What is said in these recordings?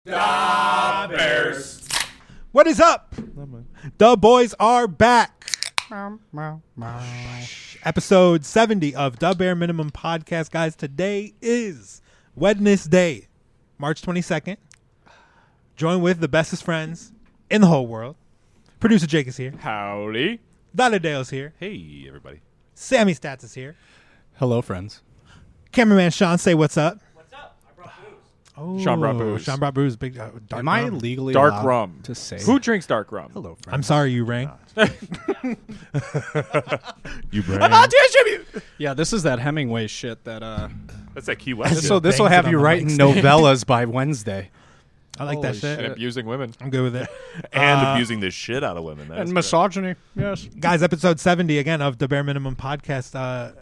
Da Bears. What is up? The boys are back. Episode 70 of the Bare Minimum Podcast. Guys, today is Wednesday, March 22nd. Joined with the bestest friends in the whole world. Producer Jake is here. Howdy. Dale's here. Hey, everybody. Sammy Stats is here. Hello, friends. Cameraman Sean, say what's up. What's up? I brought booze. Oh, Sean brought booze. Sean brought booze. Big dark Am I rum. legally Dark allowed rum. to say? Who drinks dark rum? Hello, friends. I'm sorry you rang. You bring. Yeah, this is that Hemingway shit that. That's that Key West. So this will Bangs have it on you the writing mic novellas by Wednesday. I like that Holy shit. and abusing women. I'm good with it. And abusing the shit out of women. That is And correct. misogyny. Yes. Guys, episode 70 again of the Bare Minimum Podcast.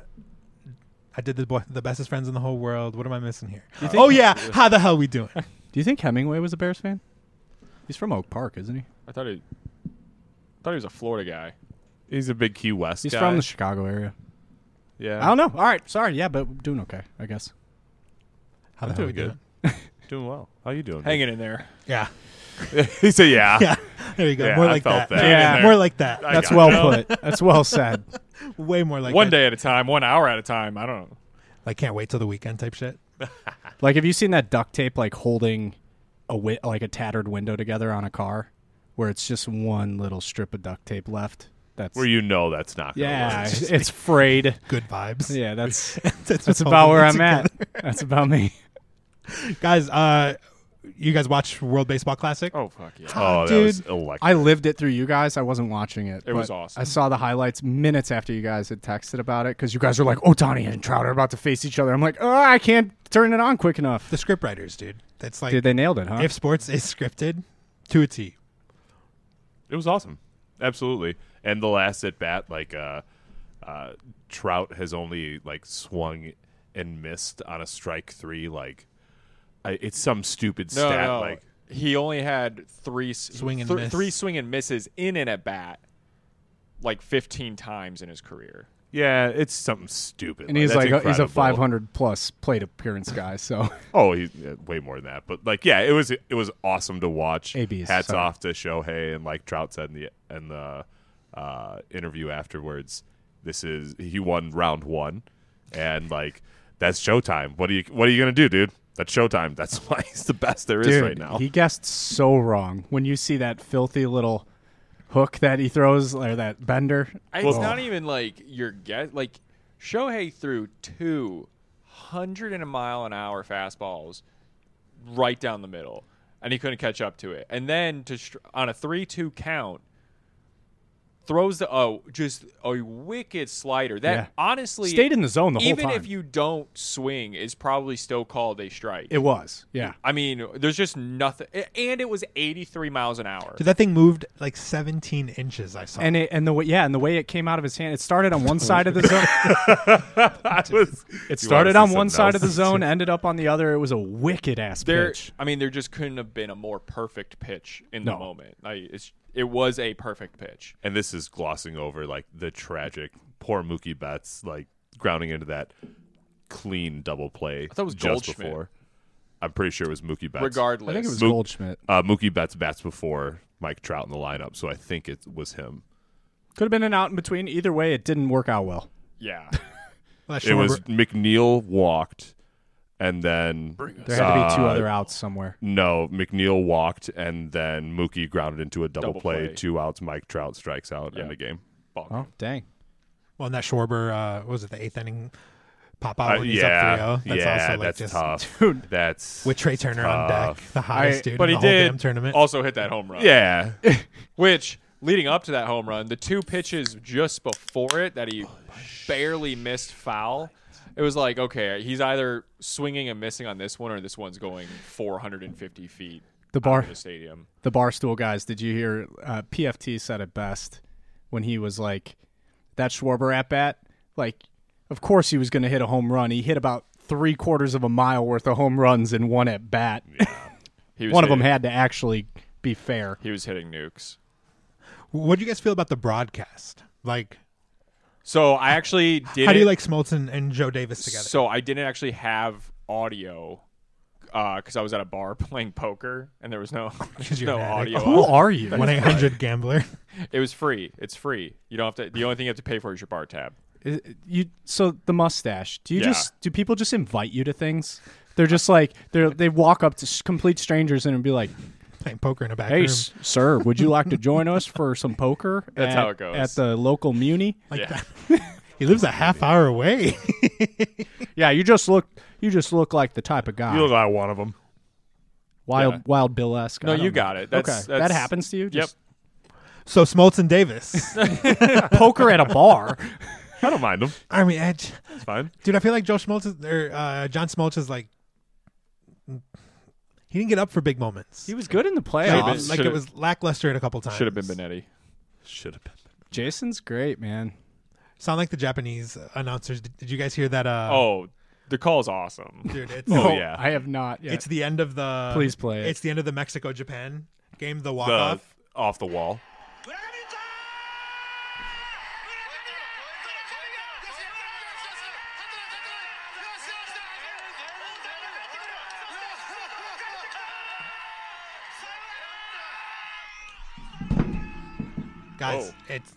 I did the bestest friends in the whole world. What am I missing here? Oh yeah, how the hell we doing? Do you think Hemingway was a Bears fan? He's from Oak Park, isn't he? I thought he was a Florida guy. He's a big Key West He's guy. from the Chicago area. Yeah. I don't know. All right. Sorry. Yeah, but doing okay, I guess. How the I'm hell we doing doing? Doing well. How you doing? Hanging in there. Yeah, He said, yeah. yeah. There you go. Yeah, More I like felt that. that. Yeah. More like that. I That's got well you. put. That's well said. Way more like One that. day at a time, 1 hour at a time. I don't know. Like can't wait till the weekend type shit. Like, have you seen that duct tape like holding like a tattered window together on a car, where it's just one little strip of duct tape left? That's Where you know that's not going to yeah, work. it's frayed. Good vibes. Yeah, that's That's that's what's about holding where it I'm at. together. That's about me. Guys, you guys watch World Baseball Classic? Oh fuck yeah. Oh, that Dude. was electric. I lived it through you guys. I wasn't watching it. It was but awesome. I saw the highlights minutes after you guys had texted about it because you guys were like, Ohtani and Trout are about to face each other. I'm like, oh, I can't turn it on quick enough. The script writers, dude. That's like Dude, they nailed it, huh? if sports is scripted to a T. It was awesome. Absolutely. And the last at bat, like, Trout has only, like, swung and missed on a strike three. Like, it's some stupid No, stat. no. Like, He only had three Swing and miss. three swing and misses in an at bat, like 15 times in his career. yeah, it's something stupid. and he's that's like, he's a incredible. 500 plus plate appearance guy. So Oh, he's way more than that. But like, yeah, it was awesome to watch. ABs, Hats sorry. off to Shohei, and like Trout said in the interview afterwards, he won round one, and like that's showtime. What are you gonna do, dude? That's showtime. That's why he's the best there is dude, right now. he guessed so wrong when you see that filthy little hook that he throws or that bender. It's not even like your guess. Like Shohei threw 200-mile-an-hour fastballs right down the middle, and he couldn't catch up to it. And then on a 3-2 count, throws just a wicked slider that Yeah. honestly Stayed in the zone the whole even time. if you don't swing, is probably still called a strike. It was, yeah. I mean, there's just nothing, and it was 83 miles an hour. Dude, that thing moved like 17 inches. I saw. And the way it came out of his hand, it started on one side of the zone. It started on one side of the zone, ended up on the other. It was a wicked ass pitch. I mean, there just couldn't have been a more perfect pitch in the No. moment. It was a perfect pitch. And this is glossing over like the tragic poor Mookie Betts like grounding into that clean double play. I thought it was just Goldschmidt. before. I'm pretty sure it was Mookie Betts. Regardless, I think it was Mook- Goldschmidt. Mookie Betts bats before Mike Trout in the lineup, so I think it was him. Could have been an out in between. Either way, it didn't work out well. yeah. Well, It was McNeil walked, and then There had to be two other outs somewhere. No, McNeil walked, and then Mookie grounded into a double play. play. 2 outs. Mike Trout strikes out Yeah. in the game. Oh, dang. well, and that Schwarber, what was it, the 8th inning pop out when he's yeah, up 3-0? That's yeah, also like that's just tough. Dude. That's with Trey Turner on deck, tough. the hottest dude But in he the whole did damn tournament. also hit that home run. Yeah, Which, leading up to that home run, the two pitches just before it that he barely missed foul, it was like, okay, he's either swinging and missing on this one, or this one's going 450 feet The out of the stadium. The Barstool guys, did you hear PFT said it best when he was like, that Schwarber at bat, like, of course he was going to hit a home run. He hit about 3/4 of a mile worth of home runs in one at bat. He was One of them hitting- had to actually be fair. He was hitting nukes. What do you guys feel about the broadcast? Like, So I actually didn't. how do you like Smoltz and Joe Davis together? So I didn't actually have audio because I was at a bar playing poker and there was no there's you're no an addict. audio. Who on. are you? 1-800-GAMBLER. It was free. It's free. You don't have to. The only thing you have to pay for is your bar tab. So the mustache. Yeah. Do people just invite you to things? They're just like they walk up to complete strangers and be like, Playing poker in a back "Hey, room. sir, would you like to join us for some poker?" That's how it goes. at the local muni. Like Yeah. that. He lives a half hour away. Yeah, you just look like the type of guy. You look like one of them. Wild Bill-esque. No, I don't you know. got it. Okay, That's, that happens to you. Yep. Just So Smoltz and Davis. poker at a bar. I don't mind them. I mean, It's fine. dude, I feel like John Smoltz is like, he didn't get up for big moments. He was good in the Should've playoffs. been- Like should've- it was lackluster a couple times. Should have been Benetti. Should have been. Jason's great, man. Sound like the Japanese announcers. Did you guys hear that? Oh, the call is awesome. Dude, it's Oh, yeah. I have not yet. it's the end of the. Please play it. It's the end of the Mexico-Japan game. The walk The off. off the wall. Guys, Oh. it's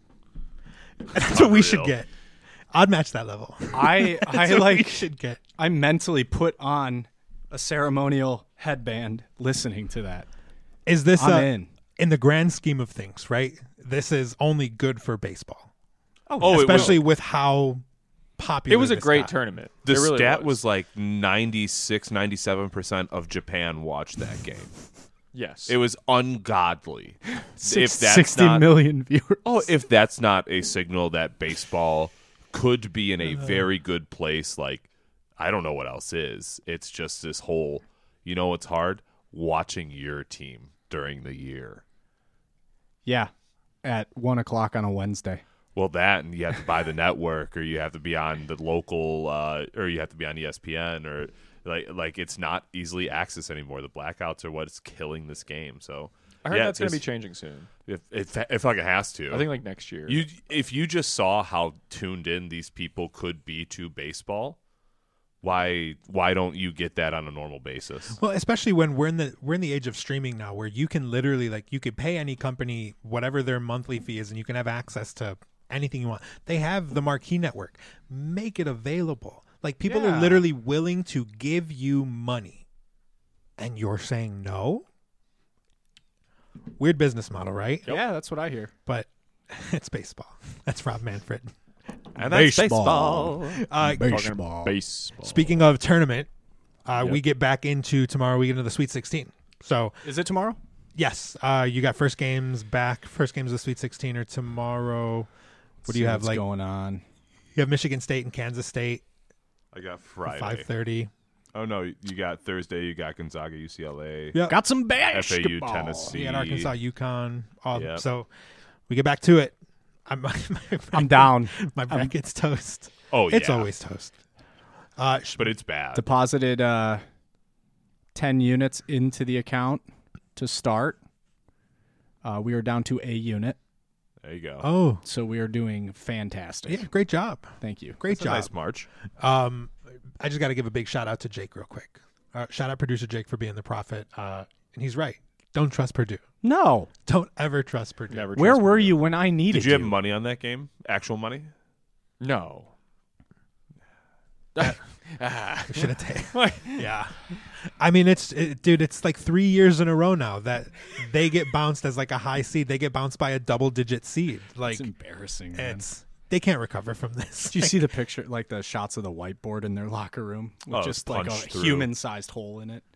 that's what we should Unreal. get. I'd match that level. I That's what we like should get. I mentally put on a ceremonial headband listening to that. Is this I'm in. the grand scheme of things, right? This is only good for baseball, Oh, especially with how popular It was a this great got. tournament. The It really stat was like 96, 97% of Japan watched that game. yes. It was ungodly. If that's 60 not, million viewers. Oh, if that's not a signal that baseball could be in a very good place, like I don't know what else is. It's just this whole, you know what's hard? Watching your team during the year. Yeah, at 1:00 on a Wednesday. Well, that, and you have to buy the network, or you have to be on the local, or you have to be on ESPN, or like it's not easily accessed anymore. The blackouts are what's killing this game. So I heard yeah, that's going to be this- changing soon. If fucking has to. I think like next year. If you just saw how tuned in these people could be to baseball, why don't you get that on a normal basis? Well, especially when we're in the age of streaming now, where you can literally you could pay any company whatever their monthly fee is, and you can have access to anything you want. They have the Marquee Network. Make it available. Like people are literally willing to give you money, and you're saying no. Weird business model, right? Yeah, that's what I hear. But it's baseball. That's Rob Manfred. And that's baseball. Talking about baseball. Speaking of tournament, we get back into tomorrow. We get into the Sweet 16. So Is it tomorrow? yes, you got first games back. First games of the Sweet 16 are tomorrow. What do you have? What's going on? You have Michigan State and Kansas State. I got Friday. 5:30. Oh no, you got Thursday. You got Gonzaga, UCLA, Yeah. Got some FAU, basketball. Tennessee. We got Arkansas, UConn. Yep. So we get back to it. I'm down. My bracket's toast. Oh yeah, It's always toast. but it's bad. Deposited 10 units into the account to start. We are down to a unit, There you go. Oh, so we are doing fantastic. yeah, great job. Thank you. Great It's a job. nice March. I just got to give a big shout out to Jake real quick. Shout out producer Jake for being the prophet. And he's right. Don't trust Purdue. No. Don't ever trust Purdue. Never Where trust were Purdue. you when I needed Did you have money on that game? Actual money? No. Should have taken. Yeah. I mean, dude, it's like 3 years in a row now that they get bounced as like a high seed. They get bounced by a double-digit seed. Like It's embarrassing, man. they can't recover from this. Did you see the picture, like the shots of the whiteboard in their locker room with Oh, just like a punched through. human-sized hole in it?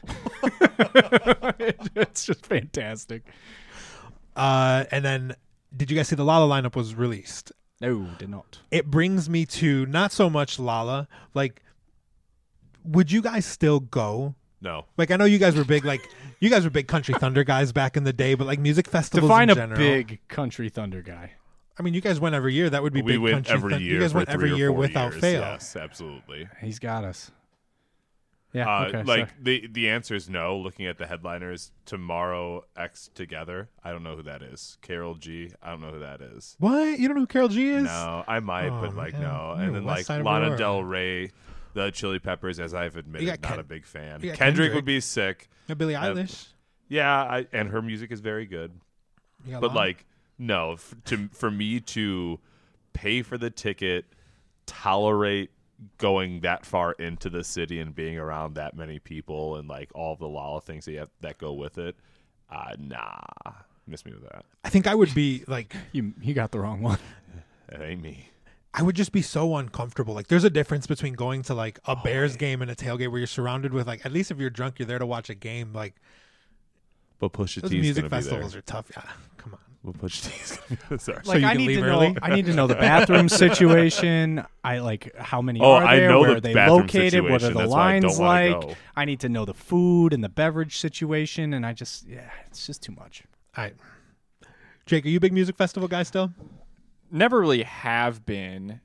It's just fantastic. And then, did you guys see the Lala lineup was released? No, did not. It brings me to not so much Lala. Like, would you guys still go? No. Like, I know you guys were big. Like, you guys were big Country Thunder guys back in the day, but like music festivals Define in a general. big country thunder guy. I mean, you guys went every year. That would be We big went Country every Thunder. year. You guys for went every 3 or year 4 without years. fail. Yes, absolutely. He's got us. Yeah. Okay. Like sorry. the answer is no. Looking at the headliners, Tomorrow X Together. I don't know who that is. Carol G. I don't know who that is. What? You don't know who Carol G is? No, I might, Oh, but like man. no. You're And then West like Side of Lana Aurora. Del Rey. The Chili Peppers, as I've admitted, got not a big fan. you got Kendrick Kendrick. would be sick. Yeah, Billie Eilish. Yeah, and her music is very good. You got But Lana. like, no, for me to pay for the ticket, tolerate going that far into the city and being around that many people and like all the Lala things that go with it, nah, miss me with that. I think I would be like, You got the wrong one. It ain't me. I would just be so uncomfortable. Like, there's a difference between going to like a Bears game and a tailgate where you're surrounded with like, at least if you're drunk, you're there to watch a game. Like, But Pusha those T's music gonna be festivals there. are tough. Yeah, come on. But Pusha T's gonna be there. Like you I can need leave to early? know. I need to know the bathroom situation. I like how many Oh, are I there? know Where the are they bathroom located? What are situation. the That's why I don't lines wanna like? go. I need to know the food and the beverage situation, and it's just too much. All right. Jake, are you a big music festival guy still? Never really have been.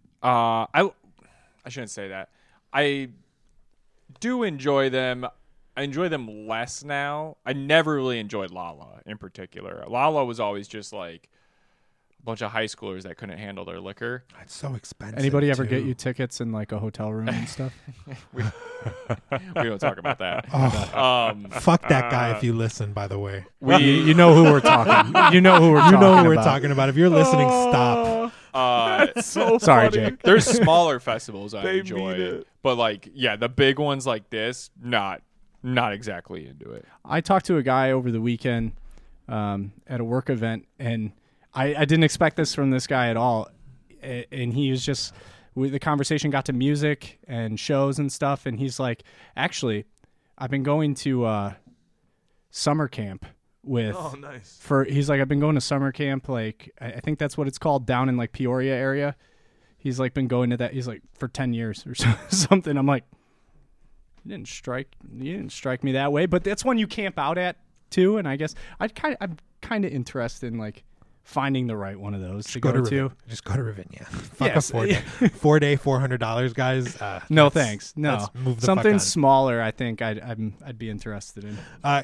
I shouldn't say that. I do enjoy them. I enjoy them less now. I never really enjoyed Lala in particular. Lala was always just like a bunch of high schoolers that couldn't handle their liquor. It's so expensive. Anybody ever too. get you tickets in like a hotel room and stuff? We don't talk about that. Oh, fuck that guy if you listen, by the way. You know who we're talking. You know who we're You talking know who we're about. talking about. If you're listening, stop. So Sorry, funny. Jake. There's smaller festivals I They enjoy, mean it. but like, yeah, the big ones like this, not exactly into it. I talked to a guy over the weekend at a work event, and I didn't expect this from this guy at all. And he was just, the conversation got to music and shows and stuff, and he's like, actually, I've been going to summer camp with. Oh, nice. He's like, I've been going to summer camp, like I think that's what it's called, down in like Peoria area. He's like been going to that. He's like for 10 years or something. I'm like, you didn't strike me that way, but that's one you camp out at too. And I guess I'm kind of interested in like finding the right one of those to go to. Ravinia. Just go to Ravinia. Fuck Yes. a 4-day, $400, guys. No let's- thanks. No, let's move the fuck something on. smaller. I think I'd be interested in.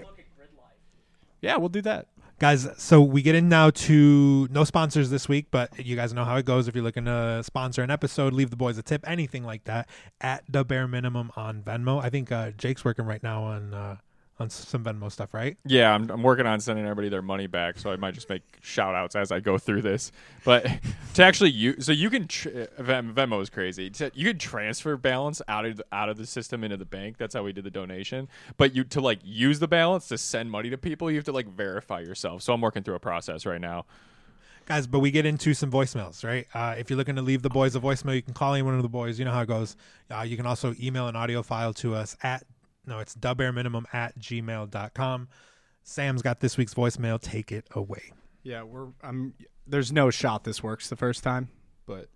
Yeah, we'll do that. Guys, so we get in now to no sponsors this week, but you guys know how it goes. If you're looking to sponsor an episode, leave the boys a tip, anything like that, at the bare minimum on Venmo. I think Jake's working right now on some Venmo stuff, right? Yeah, I'm working on sending everybody their money back, so I might just make shout outs as I go through this. But to actually use, so you can Venmo is crazy. You can transfer balance out of the system into the bank. That's how we did the donation. But to like use the balance to send money to people, you have to like verify yourself. So I'm working through a process right now. Guys, but we get into some voicemails, right? If you're looking to leave the boys a voicemail, you can call any one of the boys. You know how it goes. You can also email an audio file to us it's thebareminimum@gmail.com. Sam's got this week's voicemail. Take it away. Yeah, there's no shot this works the first time, but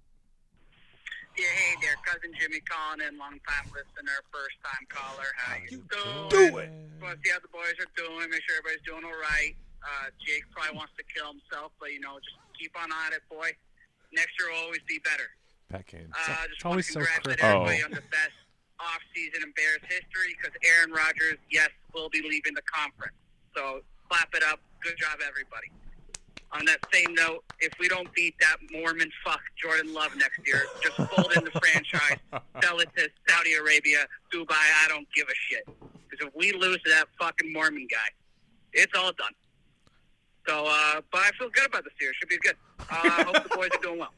Yeah, hey there, cousin Jimmy calling in, long-time listener, first-time caller. How you doing? Want to see how the boys are doing, make sure everybody's doing all right. Jake probably wants to kill himself, but, just keep on it, boy. Next year will always be better. Pat Kane. Just want always to so congratulate critical. everybody on the best off-season in Bears history because Aaron Rodgers, yes, will be leaving the conference. So clap it up. Good job, everybody. On that same note, if we don't beat that Mormon fuck Jordan Love next year, just fold in the franchise, sell it to Saudi Arabia, Dubai, I don't give a shit. Because if we lose to that fucking Mormon guy, it's all done. So, but I feel good about this year. Should be good. I hope the boys are doing well.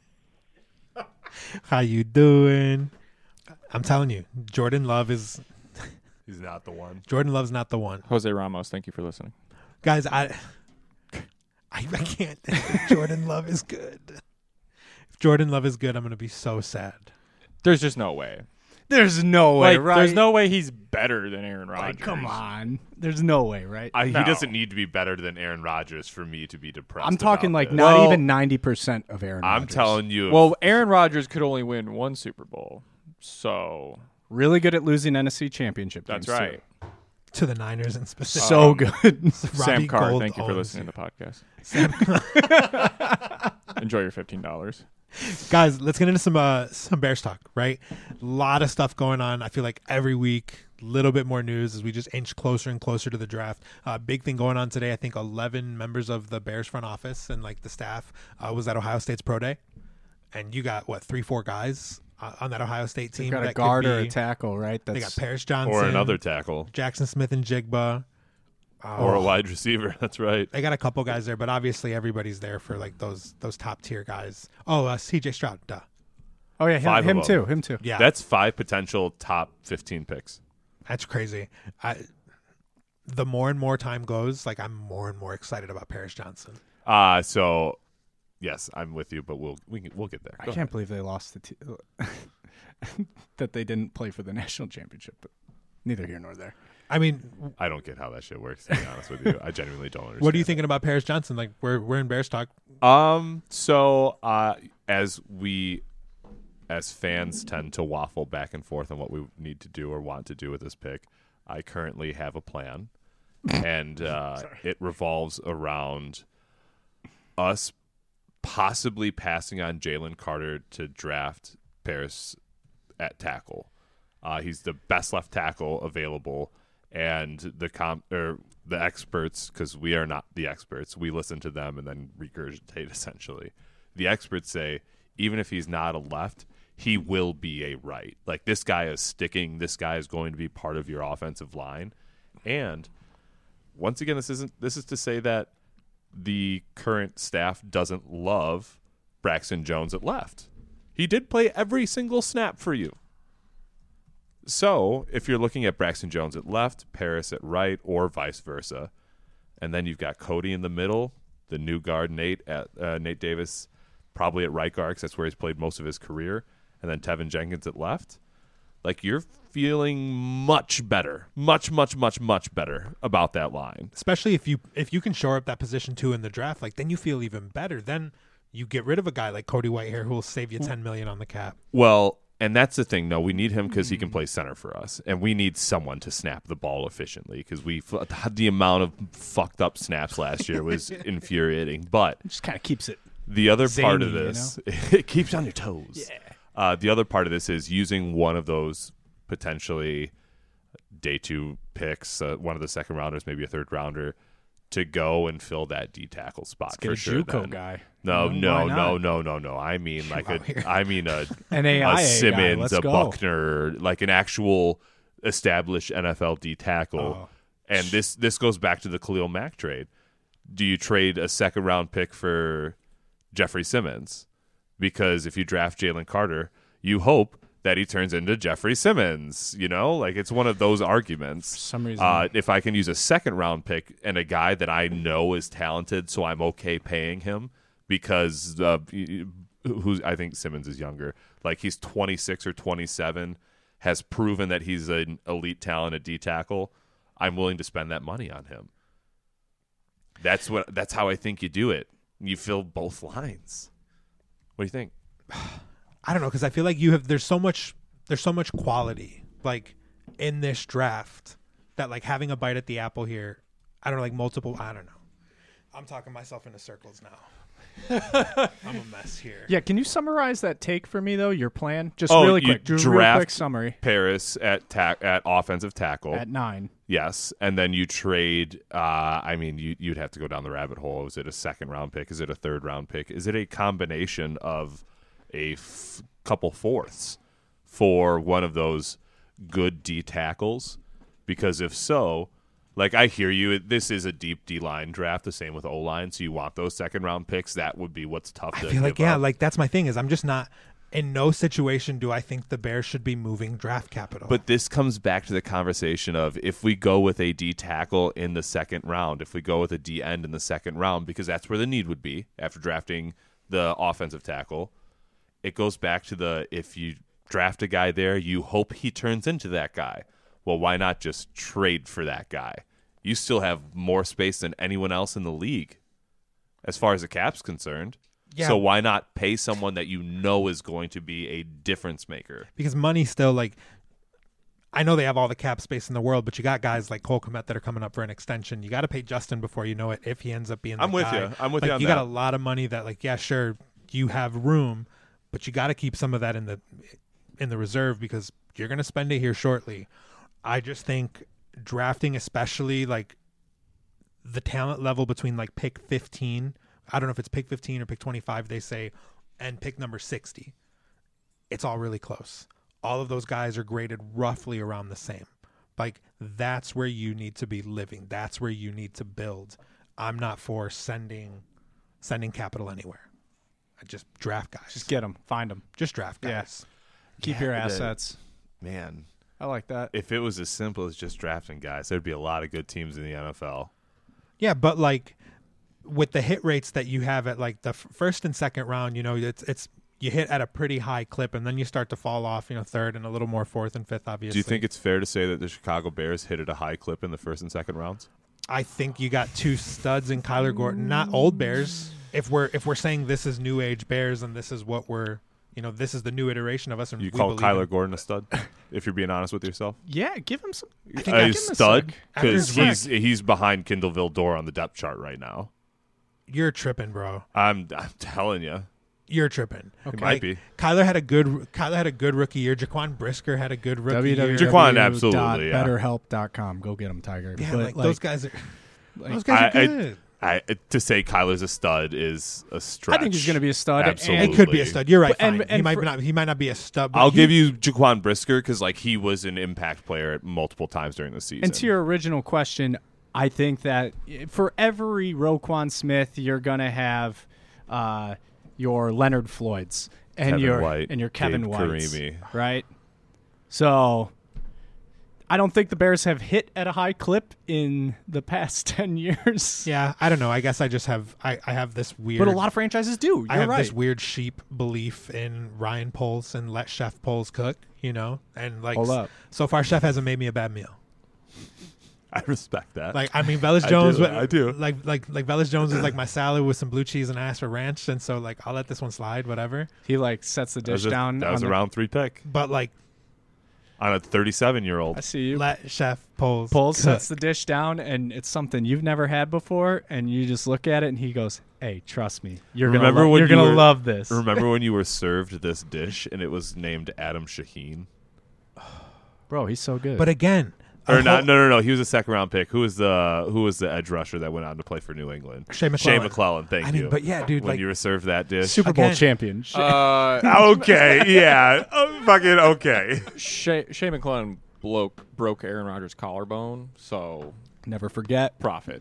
How you doing? I'm telling you, Jordan Love is He's not the one. Jordan Love's not the one. Jose Ramos, thank you for listening. Guys, I can't think Jordan Love is good. If Jordan Love is good, I'm going to be so sad. There's just no way. there's no way, Like, right? there's no way he's better than Aaron Rodgers. Like, come on. There's no way, right? He No. doesn't need to be better than Aaron Rodgers for me to be depressed. I'm talking about like this. not Well, even 90% of Aaron I'm Rodgers. telling you. Well, Aaron Rodgers could only win one Super Bowl, so Really good at losing NFC championship that's games, too. right. To the Niners in specific. So good. Sam Carr, Gold thank you for owns listening you. to the podcast. Enjoy your $15. Guys, let's get into some Bears talk, right? A lot of stuff going on. I feel like every week, a little bit more news as we just inch closer and closer to the draft. Big thing going on today. I think 11 members of the Bears front office and like the staff was at Ohio State's pro day. And you got, 3-4 guys on that Ohio State team. They've got a that could guard or a be- tackle, right? They got Paris Johnson Or another tackle. Jackson Smith and Jigba. Or a wide receiver. That's right. They got a couple guys there, but obviously everybody's there for like those top tier guys. Oh, C.J. Stroud, duh. Oh yeah, 5 of him them. too. Him too. Yeah, That's 5 potential top 15 picks. that's crazy. The more and more time goes, like I'm more and more excited about Paris Johnson. So yes, I'm with you, but we'll get there. I Go can't ahead. believe they lost that they didn't play for the national championship. But neither here nor there. I mean, I don't get how that shit works, to be honest with you. I genuinely don't understand. what are you thinking about Paris Johnson? Like we're in Bears talk. So as we as fans tend to waffle back and forth on what we need to do or want to do with this pick, I currently have a plan, and it revolves around us possibly passing on Jalen Carter to draft Paris at tackle. He's the best left tackle available, and the experts, because we are not the experts, we listen to them and then regurgitate essentially. The experts say even if he's not a left, he will be a right. Like, this guy is sticking. This guy is going to be part of your offensive line. And once again, this is to say that the current staff doesn't love Braxton Jones at left. He did play every single snap for you. So if you're looking at Braxton Jones at left, Paris at right, or vice versa, and then you've got Cody in the middle, the new guard Nate Davis probably at right guard because that's where he's played most of his career, and then Tevin Jenkins at left, like, you're feeling much better, much better about that line. Especially if you can shore up that position too in the draft, like then you feel even better. Then you get rid of a guy like Cody Whitehair who will save you $10 million on the cap. Well, and that's the thing. No, we need him because he can play center for us, and we need someone to snap the ball efficiently because the amount of fucked up snaps last year was infuriating. But It just kind of keeps it. the other part of Zany, you this, it keeps you on your toes. Yeah. The other part of this is using one of those potentially day 2 picks, one of the second rounders, maybe a third rounder, to go and fill that D tackle spot Get for a sure. JUCO then. guy. No. Why not? No. I mean like out here. An a AIA guy. Simmons, Let's a go. Buckner, like an actual established NFL D tackle. Oh. And this goes back to the Khalil Mack trade. Do you trade a second round pick for Jeffrey Simmons? Because if you draft Jalen Carter, you hope that he turns into Jeffrey Simmons. You know, like, it's one of those arguments. For some reason. If I can use a second round pick and a guy that I know is talented, so I'm okay paying him because who's I think Simmons is younger. Like, he's 26 or 27, has proven that he's an elite talent at D tackle. I'm willing to spend that money on him. That's how I think you do it. You fill both lines. What do you think? I don't know, because I feel like there's so much quality like in this draft that, like, having a bite at the apple here, I don't know, like multiple. I don't know. I'm talking myself into circles now. I'm a mess here. Yeah, can you summarize that take for me though? Your plan, just Oh, really you quick. Real draft quick summary. Paris at offensive tackle. At 9. Yes, and then you trade. You'd have to go down the rabbit hole. Is it a second round pick? Is it a third round pick? Is it a combination of a couple fourths for one of those good D tackles? Because if so, like, I hear you. This is a deep D line draft, the same with O line. So you want those second round picks. That would be what's tough I to feel like give up. like that's my thing is I'm just not in no situation do I think the Bears should be moving draft capital. But this comes back to the conversation of if we go with a D tackle in the second round, if we go with a D end in the second round, because that's where the need would be after drafting the offensive tackle. It goes back to if you draft a guy there, you hope he turns into that guy. Well, why not just trade for that guy? You still have more space than anyone else in the league as far as the cap's concerned. Yeah. So why not pay someone that you know is going to be a difference maker? because money still, like, I know they have all the cap space in the world, but you got guys like Cole Kmet that are coming up for an extension. You got to pay Justin before you know it if he ends up being. I'm the with guy. you. I'm with Like, you on you that. got a lot of money that, like, yeah, sure, you have room, but you got to keep some of that in the reserve because you're going to spend it here shortly. I just think drafting, especially like the talent level between like pick 15, I don't know if it's pick 15 or pick 25, they say, and pick number 60. it's all really close. All of those guys are graded roughly around the same. Like, that's where you need to be living. That's where you need to build. I'm not for sending capital anywhere. I just draft guys. Just get them, find them, Just draft guys. keep your assets. Man, I like that. if it was as simple as just drafting guys, there'd be a lot of good teams in the NFL. Yeah, but like with the hit rates that you have at like the first and second round, you know, it's you hit at a pretty high clip, and then you start to fall off, you know, third and a little more fourth and fifth, obviously. Do you think it's fair to say that the Chicago Bears hit at a high clip in the first and second rounds? I think you got two studs in Kyler Gordon, not old Bears. If we're saying this is new age Bears and this is what we're, you know, this is the new iteration of us, and You we call believe Kyler in- Gordon a stud, if you're being honest with yourself? Yeah, give him some. I think A give him a stud? sec. Because After his he's behind Kindle Vildor on the depth chart right now. You're tripping, bro. I'm telling you. You're tripping. It might be. Kyler had a good rookie year. Jaquan Brisker had a good rookie year. Jaquan, absolutely, yeah. BetterHelp.com. Go get him, Tiger. Yeah, But, like those guys are. Those guys are good. To say Kyler's a stud is a stretch. I think he's going to be a stud. Absolutely. It could be a stud. You're right. And- Fine. and He might not be a stud. But I'll he- give you Jaquan Brisker because like he was an impact player at multiple times during the season. And to your original question, I think that for every Roquan Smith, you're going to have your Leonard Floyds and Kevin your White, and your Kevin Gabe Whites, Karimi. right? So I don't think the Bears have hit at a high clip in the past 10 years. Yeah, I don't know. I guess I just have I have this weird. But a lot of franchises do. You're I have right. this weird sheep belief in Ryan Poles and let Chef Poles cook. You know, and like Hold up. so far, Chef hasn't made me a bad meal. I respect that. Like I mean, Velus I Jones. do, I do. Like Velus Jones is like my salad with some blue cheese and ash for ranch, and so like I'll let this one slide, whatever. He like sets the dish down. That was on a the- round 3 pick But like on a 37-year-old. I see you. let Chef Poles Poles cook. sets the dish down, and it's something you've never had before, and you just look at it, and he goes, "Hey, trust me, you're Remember gonna when you're you gonna were- love this." Remember when you were served this dish and it was named Adam Shaheen? Bro, he's so good. But again, Or not? No. He was a second round pick. Who was the edge rusher that went on to play for New England? Shea McClellan. Shea McClellan. Thank I mean, you. but yeah, dude, when like you were served that dish. Super Bowl Again. champion. Okay. Yeah. Oh, fucking okay. Shea McClellan broke Aaron Rodgers' collarbone, so Never forget. profit.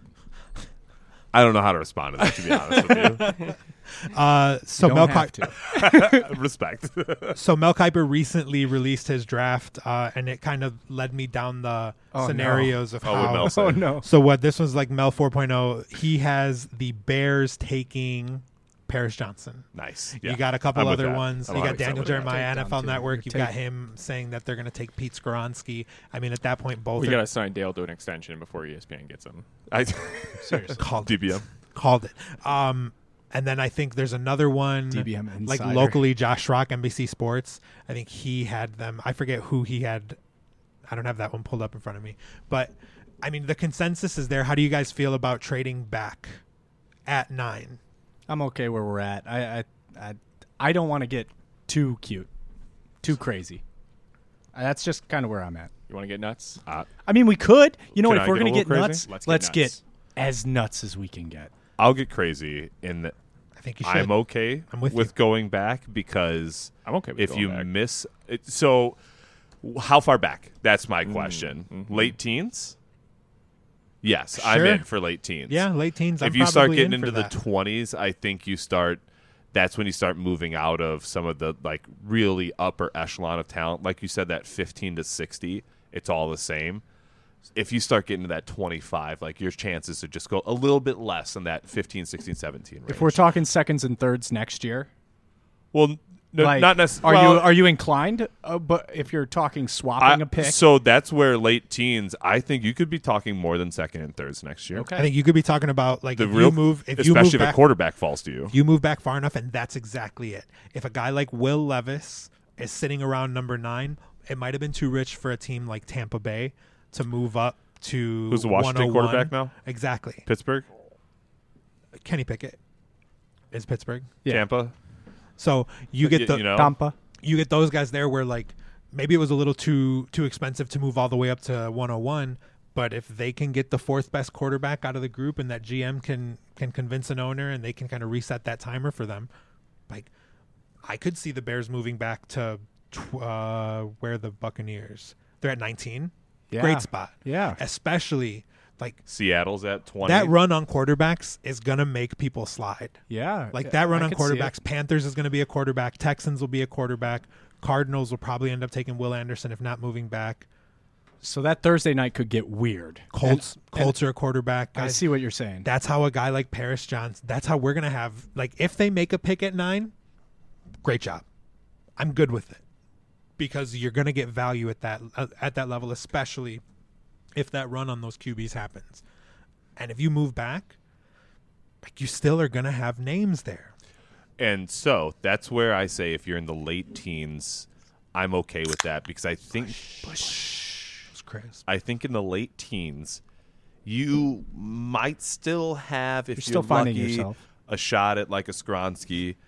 I don't know how to respond to that. To be honest with so You Mel don't have Kiper, to. you, respect. so Mel Kiper recently released his draft, and it kind of led me down the Oh, scenarios of Oh, what how. Mel said. Oh no. So what this was like Mel 4.0. He has the Bears taking Paris Johnson. Nice. Yeah. You got a couple I'm with other that. ones. I'm You got 100% Daniel with that. Jeremiah, Take NFL down, too. Network. You're You got taking- him saying that they're going to take Pete Skoronski. I mean, at that point, both We are got to sign Dale to an extension before ESPN gets him. called it. DBM. Called it. And then I think there's another one, DBM like insider. locally, Josh Rock, NBC Sports. I think he had them. I forget who he had. I don't have that one pulled up in front of me. But, I mean, the consensus is there. How do you guys feel about trading back at 9? I'm okay where we're at. I don't want to get too cute, too crazy. That's just kind of where I'm at. You want to get nuts? I mean, we could. You know Can what? I If we're get a gonna get little nuts, crazy? Let's get nuts. as nuts as we can get. I'll get crazy in that I think you should. I'm okay I'm with you. going back because I'm okay with if going you back. miss it, so how far back? That's my question. Late teens? Yes, I'm Sure. in for late teens. Yeah, late teens. I'm If you start probably getting in for into the that. 20s, I think you start. That's when you start moving out of some of the like really upper echelon of talent. Like you said, that 15 to 60, it's all the same. If you start getting to that 25, like your chances to just go a little bit less than that 15, 16, 17 range. If we're talking seconds and thirds next year, well, no, like, not necessarily. Are you inclined? But if you're talking swapping a pick, So that's where late teens. I think you could be talking more than second and thirds next year. okay. I think you could be talking about like The if real you move, if especially you move if a back, quarterback falls to you. if you move back far enough, and that's exactly it. If a guy like Will Levis is sitting around number 9, it might have been too rich for a team like Tampa Bay to move up to. Who's the Washington 101. quarterback now? Exactly. Pittsburgh, Kenny Pickett is Pittsburgh. Yeah. Tampa. So you get the you know, Tampa. you get those guys there where like maybe it was a little too expensive to move all the way up to 101, but if they can get the 4th best quarterback out of the group and that GM can convince an owner and they can kind of reset that timer for them, like I could see the Bears moving back to where the Buccaneers. They're at 19. Yeah. Great spot. Yeah. Especially like Seattle's at 20. that run on quarterbacks is going to make people slide. Yeah. Like that run I on could see it. quarterbacks. Panthers is going to be a quarterback. Texans will be a quarterback. Cardinals will probably end up taking Will Anderson if not moving back. So that Thursday night could get weird. Colts are a quarterback. I Guys, see what you're saying. that's how a guy like Paris Johnson, that's how we're going to have, like, if they make a pick at 9, great job. I'm good with it because you're going to get value at that level, especially if that run on those QBs happens. And if you move back, like, you still are going to have names there. And so that's where I say if you're in the late teens, I'm okay with that because I think It's crazy. I think in the late teens, you might still have, if You're you're still finding lucky, yourself. a shot at like a Skronsky.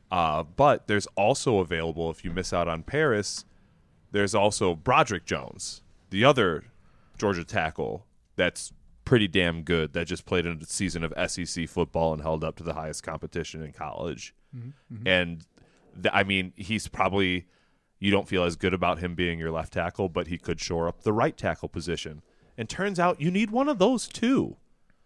But there's also available, if you miss out on Paris, there's also Broderick Jones, the other Georgia tackle that's pretty damn good, that just played in a season of SEC football and held up to the highest competition in college. Mm-hmm. And, I mean, he's probably, you don't feel as good about him being your left tackle, but he could shore up the right tackle position. And turns out you need one of those too.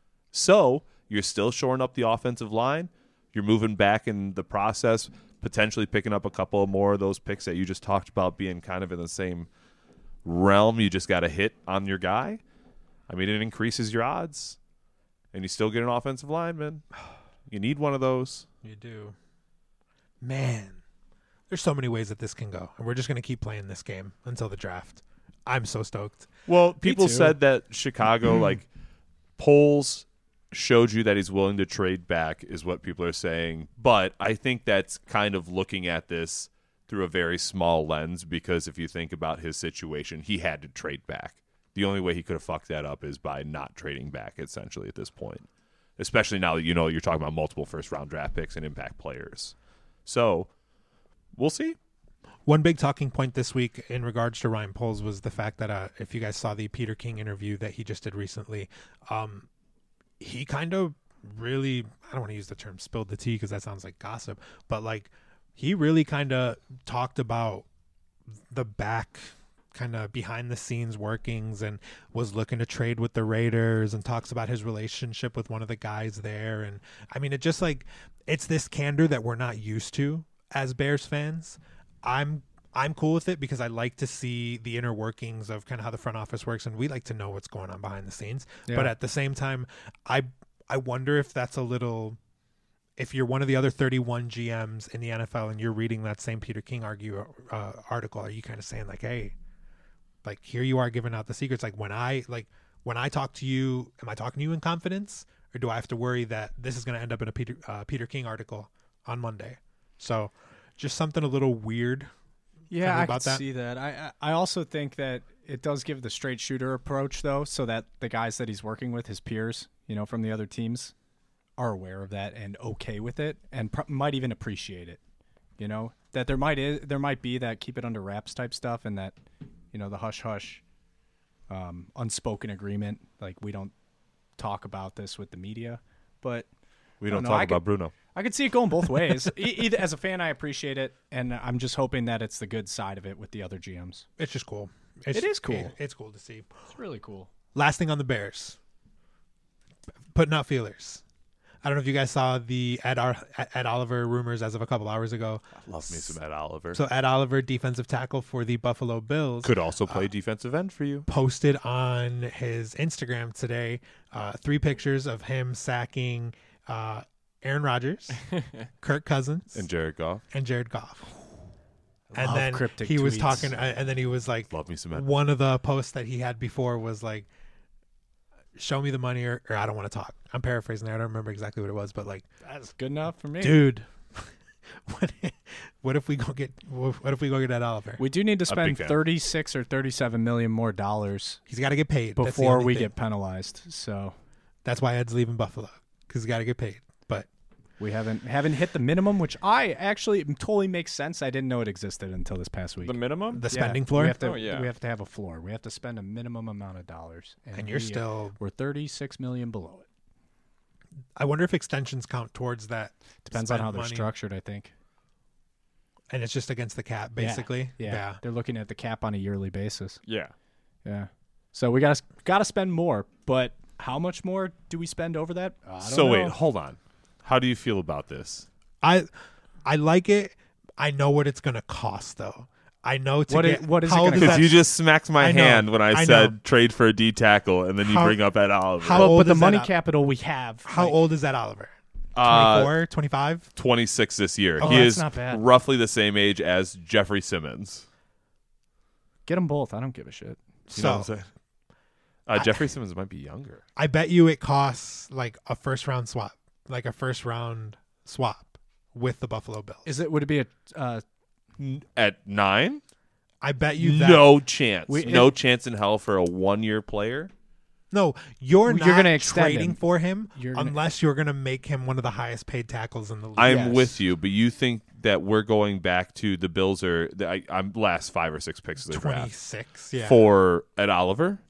So you're still shoring up the offensive line. You're moving back in the process, potentially picking up a couple more of those picks that you just talked about being kind of in the same realm. You just got to hit on your guy. I mean, it increases your odds. And you still get an offensive lineman. You need one of those. You do. Man, there's so many ways that this can go. And we're just going to keep playing this game until the draft. I'm so stoked. Well, people too. said that Chicago, like, polls showed you that he's willing to trade back is what people are saying. But I think that's kind of looking at this through a very small lens because if you think about his situation, he had to trade back. The only way he could have fucked that up is by not trading back, essentially, at this point. Especially now that you know you're talking about multiple first-round draft picks and impact players. So, we'll see. One big talking point this week in regards to Ryan Poles was the fact that if you guys saw the Peter King interview that he just did recently, he kind of really, I don't want to use the term spilled the tea because that sounds like gossip, but like he really kind of talked about the back kind of behind the scenes workings and was looking to trade with the Raiders and talks about his relationship with one of the guys there. And I mean, it just like, it's this candor that we're not used to as Bears fans. I'm cool with it because I like to see the inner workings of kind of how the front office works, and we like to know what's going on behind the scenes. Yeah. But at the same time, I wonder if that's a little, if you're one of the other 31 GMs in the NFL and you're reading that same Peter King article, are you kind of saying like, hey, like here you are giving out the secrets? Like when I talk to you, am I talking to you in confidence, or do I have to worry that this is going to end up in a Peter King article on Monday? So just something a little weird. Yeah, I about can that. see that. I also think that it does give the straight shooter approach, though, so that the guys that he's working with, his peers, from the other teams, are aware of that and okay with it, and might even appreciate it. That there might be that keep it under wraps type stuff, and that the hush hush, unspoken agreement, like we don't talk about this with the media, but We don't talk about Bruno. I could see it going both ways. Either as a fan, I appreciate it, and I'm just hoping that it's the good side of it with the other GMs. It's just cool. It is cool. It's cool to see. It's really cool. Last thing on the Bears, putting out feelers. I don't know if you guys saw the Ed Oliver rumors as of a couple hours ago. I love me some Ed Oliver. So Ed Oliver, defensive tackle for the Buffalo Bills, Could also play defensive end for you. posted on his Instagram today 3 pictures of him sacking Aaron Rodgers, Kirk Cousins, And Jared Goff. and Jared Goff. And Love then cryptic he was tweets. talking, and then he was like, Love me some Ed. one of the posts that he had before was like, show me the money or I don't want to talk. I'm paraphrasing there. I don't remember exactly what it was, but like, That's good enough for me. dude, what if we go get Ed Oliver? We do need to big spend fan. 36 or 37 million more dollars He's got to get paid That's the before only we thing. get penalized. So That's why Ed's leaving Buffalo, because he's got to get paid. But we haven't hit the minimum, which I actually totally makes sense. I didn't know it existed until this past week. The minimum? the Yeah, spending floor, We have to, Oh, yeah. we have to have a floor. We have to spend a minimum amount of dollars, and you're still. we're 36 million below it. I wonder if extensions count towards that. Depends on spent how they're money. structured. I think. and it's just against the cap, basically. Yeah. They're looking at the cap on a yearly basis. Yeah. Yeah. So we got to spend more, but how much more do we spend over that? I don't So know. wait, hold on. How do you feel about this? I like it. I know what it's gonna cost, though. I know to What get. is- what is it how old gonna Because that- you just smacked my I know, hand when I I said know. trade for a D tackle, and then you How- bring up Ed Oliver. how But, old the is money that? capital we have. How like, old is that Oliver? Uh, 24, 25? 26 this year. Oh, he that's is not bad. roughly the same age as Jeffrey Simmons. Get them both. I don't give a shit. You know what I'm So saying? Jeffrey Simmons might be younger. I bet you it costs like a first round swap with the Buffalo Bills. Would it be a At 9? I bet you that. No chance. We- No chance in hell for a 1-year player. No, you're not gonna extend trading him. for him You're gonna- unless you're going to make him one of the highest paid tackles in the league. I'm Yes. with you, but you think that we're going back to the Bills are I'm last 5 or 6 picks of the draft 26. Yeah. for Ed Oliver?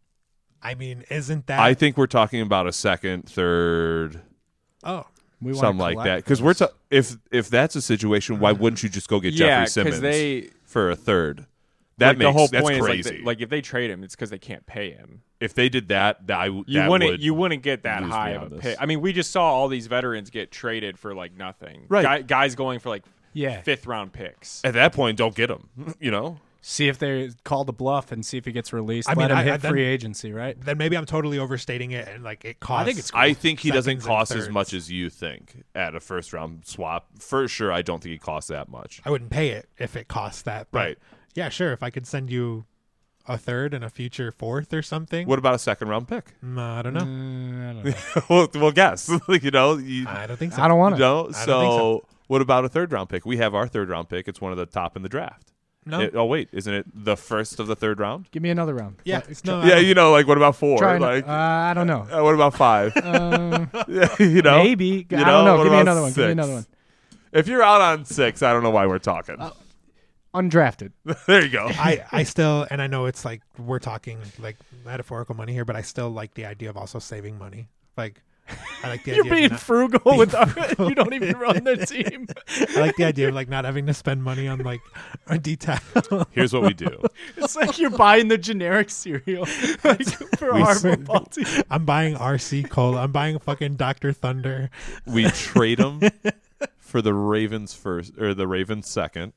I mean, isn't that? I think we're talking about a second, third, Oh, we wanna something like collect that. Because we're those. if that's a situation, why wouldn't you just go get Yeah, Jeffrey Simmons they for a third? That like, makes the whole that's point crazy. is like if they trade him, it's because they can't pay him. If they did that, You wouldn't get that lose high me of a on this. pick. I mean, we just saw all these veterans get traded for like nothing. Right. Guys going for like Yeah. 5th round picks. At that point, don't get him. You know, See if they call the bluff and see if he gets released. I Let mean, him I- hit then- free agency, right? then maybe I'm totally overstating it, and like it costs. think it's I think he doesn't seconds and cost as thirds. much as you think at a first round swap. For sure, I don't think he costs that much. I wouldn't pay it if it costs that. But Right. Yeah, sure. If I could send you a third and a future fourth or something. What about a second round pick? I don't know. I don't know. well, guess. You know, you, I don't think so. I don't want you it. know. I don't So, think so. what about a third round pick? We have our third round pick. It's one of the top in the draft. No. Oh wait, isn't it the first of the third round? Give me another round. Yeah. What- No. Yeah, you know, like what about 4? Try Like, I don't know. what about 5? Yeah, you know, Maybe. You I don't know. what Give me about another one. Give me 6? another one. If you're out on 6, I don't know why we're talking. Undrafted. There you go. I still, and I know it's like we're talking like metaphorical money here, but I still like the idea of also saving money. Like, I like the You're idea. being of not, frugal with our, you don't even run the team. I like the idea of like not having to spend money on like a detail. Here's what we do. It's like you're buying the generic cereal like for our football team. I'm buying RC Cola. I'm buying fucking Dr. Thunder. We trade them for the Ravens first or the Ravens second,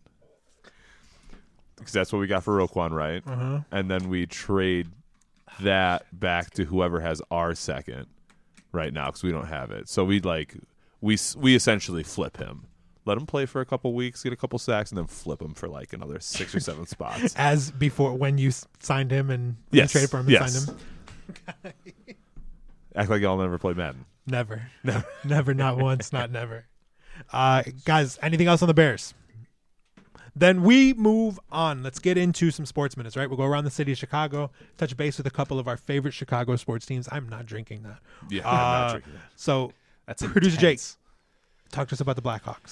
because that's what we got for Roquan, right? And then we trade that back to whoever has our second right now, because we don't have it. So we essentially flip him, let him play for a couple weeks, get a couple sacks, and then flip him for like another 6 or 7 spots. As before, when you signed him and Yes. you traded for him and Yes. signed him. Act like y'all never played Madden. Never. Never, not once, not never. Guys, anything else on the Bears? Then we move on. Let's get into some sports minutes, right? We'll go around the city of Chicago, touch base with a couple of our favorite Chicago sports teams. I'm not drinking that. Yeah, I'm not drinking that. So, That's producer Jake, intense. talk to us about the Blackhawks.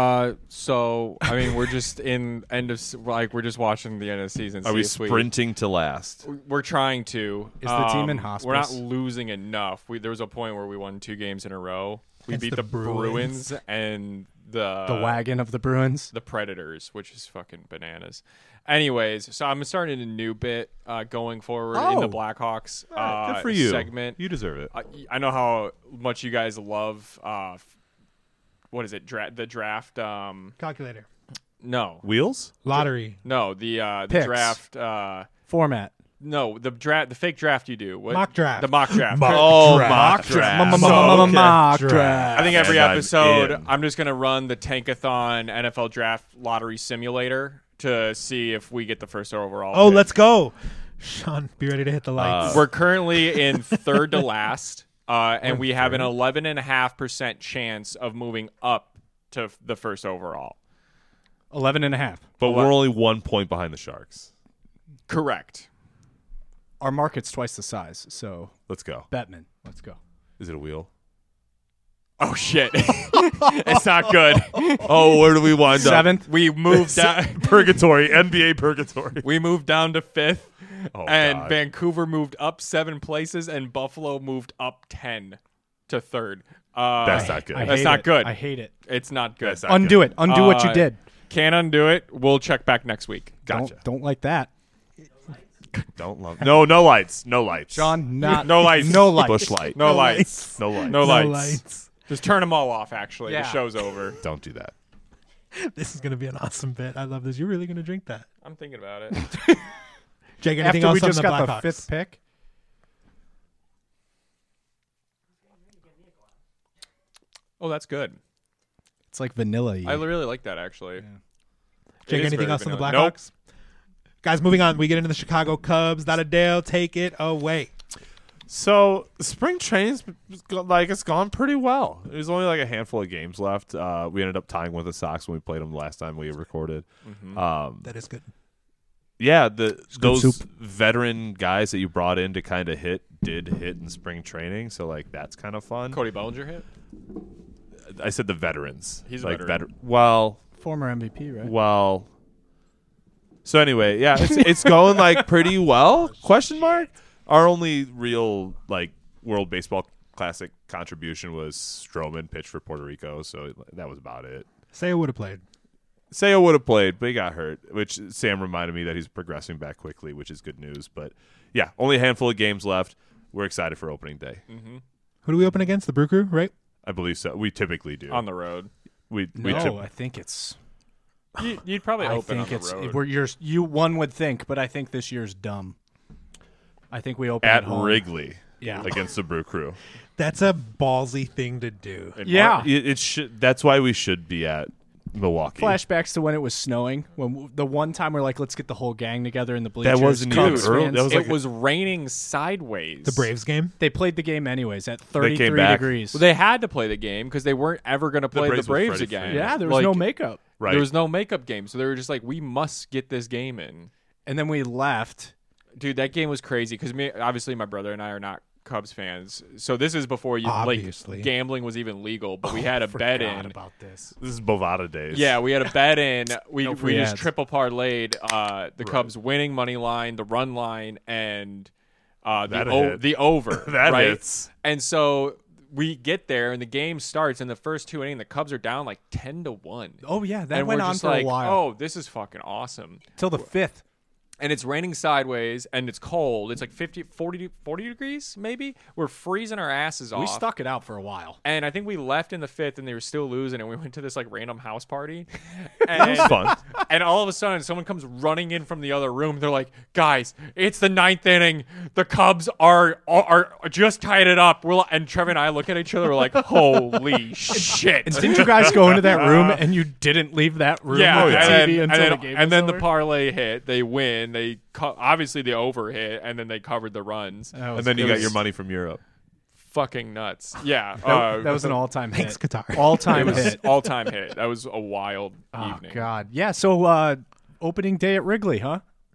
So I mean, we're just we're just watching the end of the season. Are we see if sprinting to last? We're trying to. Is the team in We're not hospice? losing enough. There was a point where we won 2 games in a row. We Against beat the the Bruins. Bruins and the wagon of the Bruins. the Predators, which is fucking bananas. Anyways, so I'm starting a new bit going forward in the Oh. Blackhawks Good for you. segment. You deserve it. I know how much you guys love. What is it? The draft. Calculator. No, Wheels? Lottery. no. The Picks. draft. Format. No, the draft. The fake draft you do. What? Mock draft. The mock draft. Oh, draft. mock draft. Mock Okay. draft. I think every And I'm episode in. I'm just gonna run the Tankathon NFL Draft Lottery Simulator to see if we get the first overall. Oh, pick. let's go. Sean, be ready to hit the lights. We're currently in third to last, and we have an 11.5% chance of moving up to the first overall. 11.5. But we're only 1 point behind the Sharks. Correct. Our market's twice the size, so Let's go. Bettman, let's go. Is it a wheel? Oh shit! It's not good. Oh, where do we wind up? 7th. We moved down. Purgatory. NBA purgatory. We moved down to 5th, Oh, and God. Vancouver moved up 7 places, and Buffalo moved up 10 to 3rd. That's not good. I That's hate not it. good. I hate it. It's not good. That's not Undo good. it. Undo what you Uh, did. Can't undo it. We'll check back next week. Gotcha. Don't like that. Don't love. No lights. No lights. John, not No lights. No lights. Bush light. No lights. No lights. No lights. lights. Just turn them all off. Actually, Yeah. the show's over. Don't do that. This is gonna be an awesome bit. I love this. You're really gonna drink that, I'm thinking about it. Jake? Anything After else we on just the got Blackhawks? the 5th pick. Oh, that's good. It's like vanilla. I really like that actually. It Jake, is anything very else on the vanilla. Nope. Blackhawks? Guys, moving on. We get into the Chicago Cubs. Not a Dale. Take it away. So spring training's it's gone pretty well. There's only like a handful of games left. We ended up tying with the Sox when we played them the last time we recorded. That is good. Yeah, good those soup. veteran guys that you brought in to kind of did hit in spring training. So like that's kind of fun. Cody Bellinger hit. I said the veterans. He's a like veteran. Well, Former MVP, right? well. So anyway, yeah, it's going like pretty well. Question mark. Our only real like World Baseball Classic contribution was Stroman pitched for Puerto Rico, so that was about it. Say I would have played. Seo would have played, but he got hurt, which Sam reminded me that he's progressing back quickly, which is good news. But yeah, only a handful of games left. We're excited for opening day. Who do we open against? The Brew Crew, right? I believe so. We typically do. On the road. we No, I think it's. You'd probably I open think on it's. the road. One would think, but I think this year's dumb. I think we open at home. Wrigley Yeah. against the Brew Crew. That's a ballsy thing to do. In Yeah. March. It should. That's why we should be at Milwaukee. Flashbacks to when it was snowing. When the one time we're like, let's get the whole gang together in the bleachers. wasn't even Cubs early. fans. That was It like was raining sideways. The Braves game. They played the game anyways at came 33 back. degrees. Well, they had to play the game because they weren't ever going to play the Braves with Braves Freddie again. Freeman. yeah, there was Like, no makeup. right. There was no makeup game, so they were just like, we must get this game in. And then we left. Dude, that game was crazy because obviously my brother and I are not Cubs fans, so this is before Obviously. like gambling was even legal. But we had a bet Forgot in. about this. This is Bovada days. Yeah, we had a bet in. We No free just ads. triple parlayed the Cubs winning money line, the run line, and That hit. the over. That right? hits. And so we get there, and the game starts. In the first 2 innings, the Cubs are down like 10-1. Oh yeah, that and went we're on just for like, a while. oh, this is fucking awesome. Till the 5th. And it's raining sideways, and it's cold. It's like 40 degrees, maybe. We're freezing our asses off. We stuck it out for a while. And I think we left in the 5th, and they were still losing, and we went to this like random house party. That was fun. And all of a sudden, someone comes running in from the other room. They're like, "Guys, it's the 9th inning. The Cubs are just tied it up." And Trevor and I look at each other. We're like, "Holy shit!" And didn't you guys go into that room and you didn't leave that room Yeah, on the and TV then, until and the then, game and was then the over? parlay hit. They win. They obviously the over hit, and then they covered the runs. That was And then you good. got your money from Europe. Fucking nuts. Yeah, That was an all-time Thanks, hit. Qatar. All-time it was hit. all time hit. That was a wild Oh evening. God, yeah. So opening day at Wrigley, huh?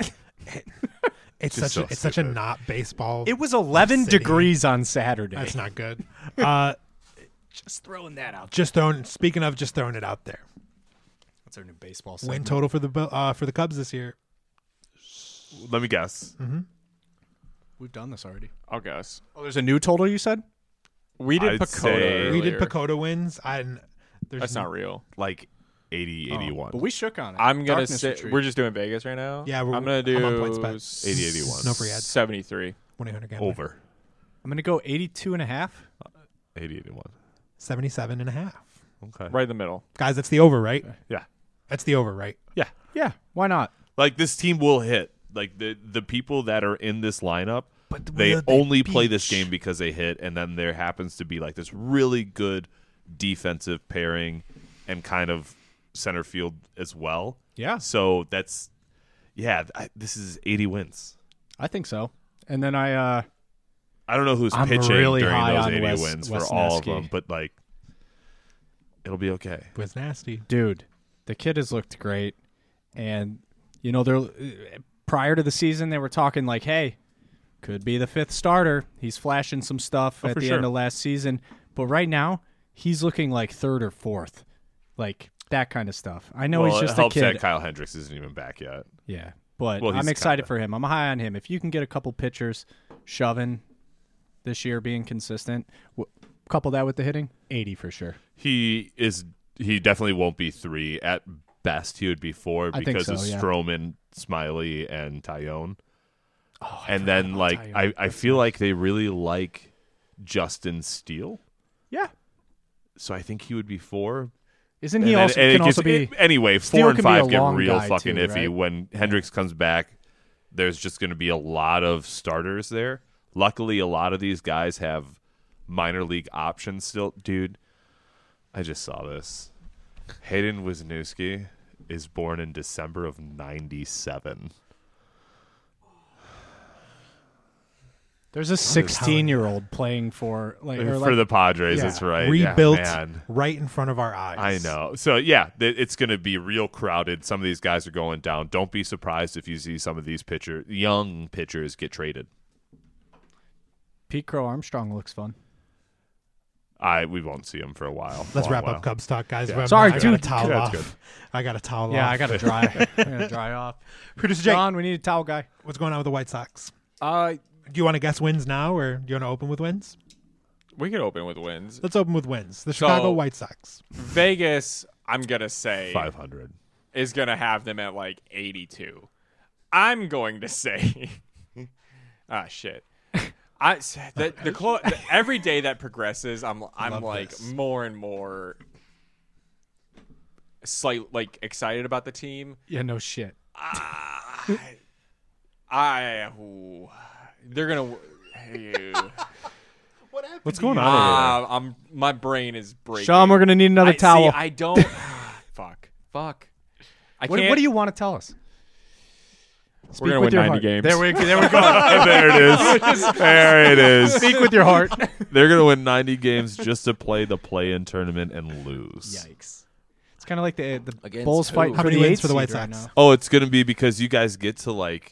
It's Just such so it's such a stupid. not baseball. It was 11 City. degrees on Saturday. That's not good. Just throwing that out. Speaking of just throwing it out there. That's our new baseball Win segment. total for the Cubs this year. Let me guess. We've done this already. I'll guess. Oh, there's a new total. You said? We did I'd Pacoda. say- We did earlier. Pacoda wins. That's not real. Like 80, 81. But we shook on it. I'm gonna Darkness say Retreat. we're just doing Vegas right now. Yeah, I'm gonna do I'm on PointsBet. 80, 81. No free ads. 73. 1-800 gambler. Over. I'm gonna go 82.5. 80, 81. 77.5. Okay. Right in the middle. Guys, that's the over, right? Yeah. That's the over, right? Yeah, why not? Like this team will hit. Like the people that are in this lineup, But they will they only play this beach? game because they hit, and then there happens to be like this really good defensive pairing and kind of center field as well. Yeah, So that's this is 80 wins. I think so. And then I I don't know who's I'm pitching really during high those on 80 Wes- wins for Wesneski. all of them, but like it'll be okay. Was nasty. dude, the kid has looked great, and you know they're prior to the season they were talking like, hey, could be the 5th starter. He's flashing some stuff at for the sure. end of last season, but right now he's looking like 3rd or 4th, like that kind of stuff. I know Well, he's just it helps a kid. that Kyle Hendricks isn't even back yet. Yeah, but Well, he's I'm excited kinda. for him. I'm high on him. If you can get a couple pitchers shoving this year, being consistent, couple that with the hitting, 80 for sure. He definitely won't be 3 at best he would be 4 I think because so, of yeah. Stroman, Smiley, and Tyone. Oh, And then like Tyone. I feel like they really like Justin Steele, Yeah. so I think he would be 4. Isn't And he then- also and it can also gets- be anyway. 4 Steele and can be a 5 get long real guy fucking too, iffy right? when Hendricks comes back. There's just going to be a lot of starters there. Luckily, a lot of these guys have minor league options still. Dude, I just saw this. Hayden Wisniewski is born in December of '97. There's a 16-year-old playing for For the Padres, yeah, that's right. Rebuilt Yeah, man. right in front of our eyes. I know. So, yeah, it's going to be real crowded. Some of these guys are going down. Don't be surprised if you see some of these young pitchers get traded. Pete Crow Armstrong looks fun. We won't see him for a while. Let's Long wrap while. up Cubs talk, guys. Yeah. Sorry, I got dude. a towel That's off. good. I got a towel Yeah, off. I got to dry. I got to dry off. Producer Jake, John, we need a towel guy. what's going on with the White Sox? We Do you want to guess wins now, or do you want to open with wins? could open with wins. Let's open with wins. The Chicago White Sox. Vegas, I'm gonna say 500. is gonna have them at like 82. I'm going to say, shit. Every day that progresses, I'm like this. more and more excited about the team. Yeah, no shit. They're gonna. What's going on over My brain is breaking. Sean, we're going to need another towel. I don't. Fuck. I What, can't. what do you want to tell us? We're gonna with win your 90 heart. games. There we go. there? There it is. There it is. Speak with your heart. They're going to win 90 games just to play the play-in tournament and lose. Yikes. It's kind of like the Against Bulls who? fight How for many the wins eighth for the White seed right Sox? now. Oh, it's going to be because you guys get to like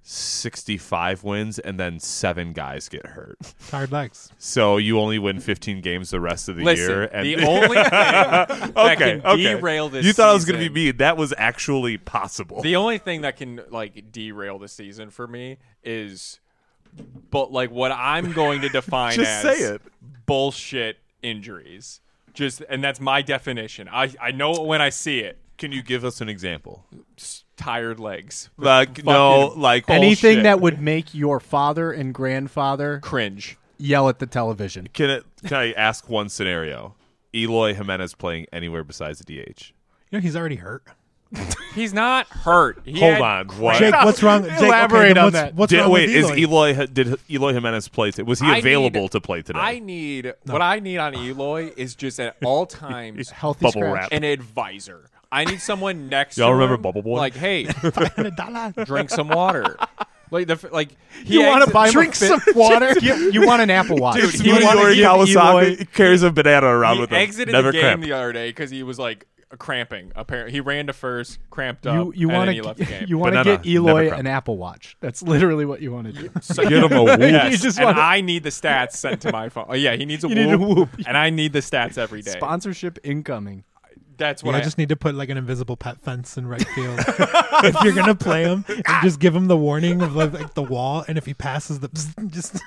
65 wins and then 7 guys get hurt. Tired legs. So you only win 15 games the rest of the Listen, year. And the only thing that can derail this You thought I was going to season- be mean. That was actually possible. The only thing that can derail the season for me is, but what I'm going to define Just as say it. bullshit injuries. And that's my definition. I know it when I see it. Can you give us an example? Tired legs. Like, no, like Anything Bullshit. that would make your father and grandfather Cringe. yell at the television. Can I ask one scenario? Eloy Jimenez playing anywhere besides the DH. You know he's already hurt. He's not hurt. Hold on. What? Jake, what's wrong? Jake, Elaborate then on what's, that. What's wrong Wait, with Eloy? did Eloy Jimenez play? Was he I available need- to play today? what I need on Eloy is just at all times Healthy Bubble scratch. wrap. an advisor. I need someone next Y'all to remember him, Bubble Boy? Like, hey, $500. drink some water. He You want to buy drink some water? you want an Apple Watch. Dude, you want Yuri to give Eloy- Kawasaki carries a banana around He with him. exited Never the game cramp. the other day because he was cramping. Apparently, he ran to first, cramped up, You and want then he left the game. to you want to Banana, get Eloy never cramp. an Apple Watch. That's literally what you want to do. Get him a whoop. Yes, You just and wanna- I need the stats sent to my phone. Oh, yeah, he needs a You whoop, need a whoop. and I need the stats every day. Sponsorship incoming. That's Yeah, what I just need to put an invisible pet fence in right field. If you're gonna play him, and just give him the warning of the wall, and if he passes the just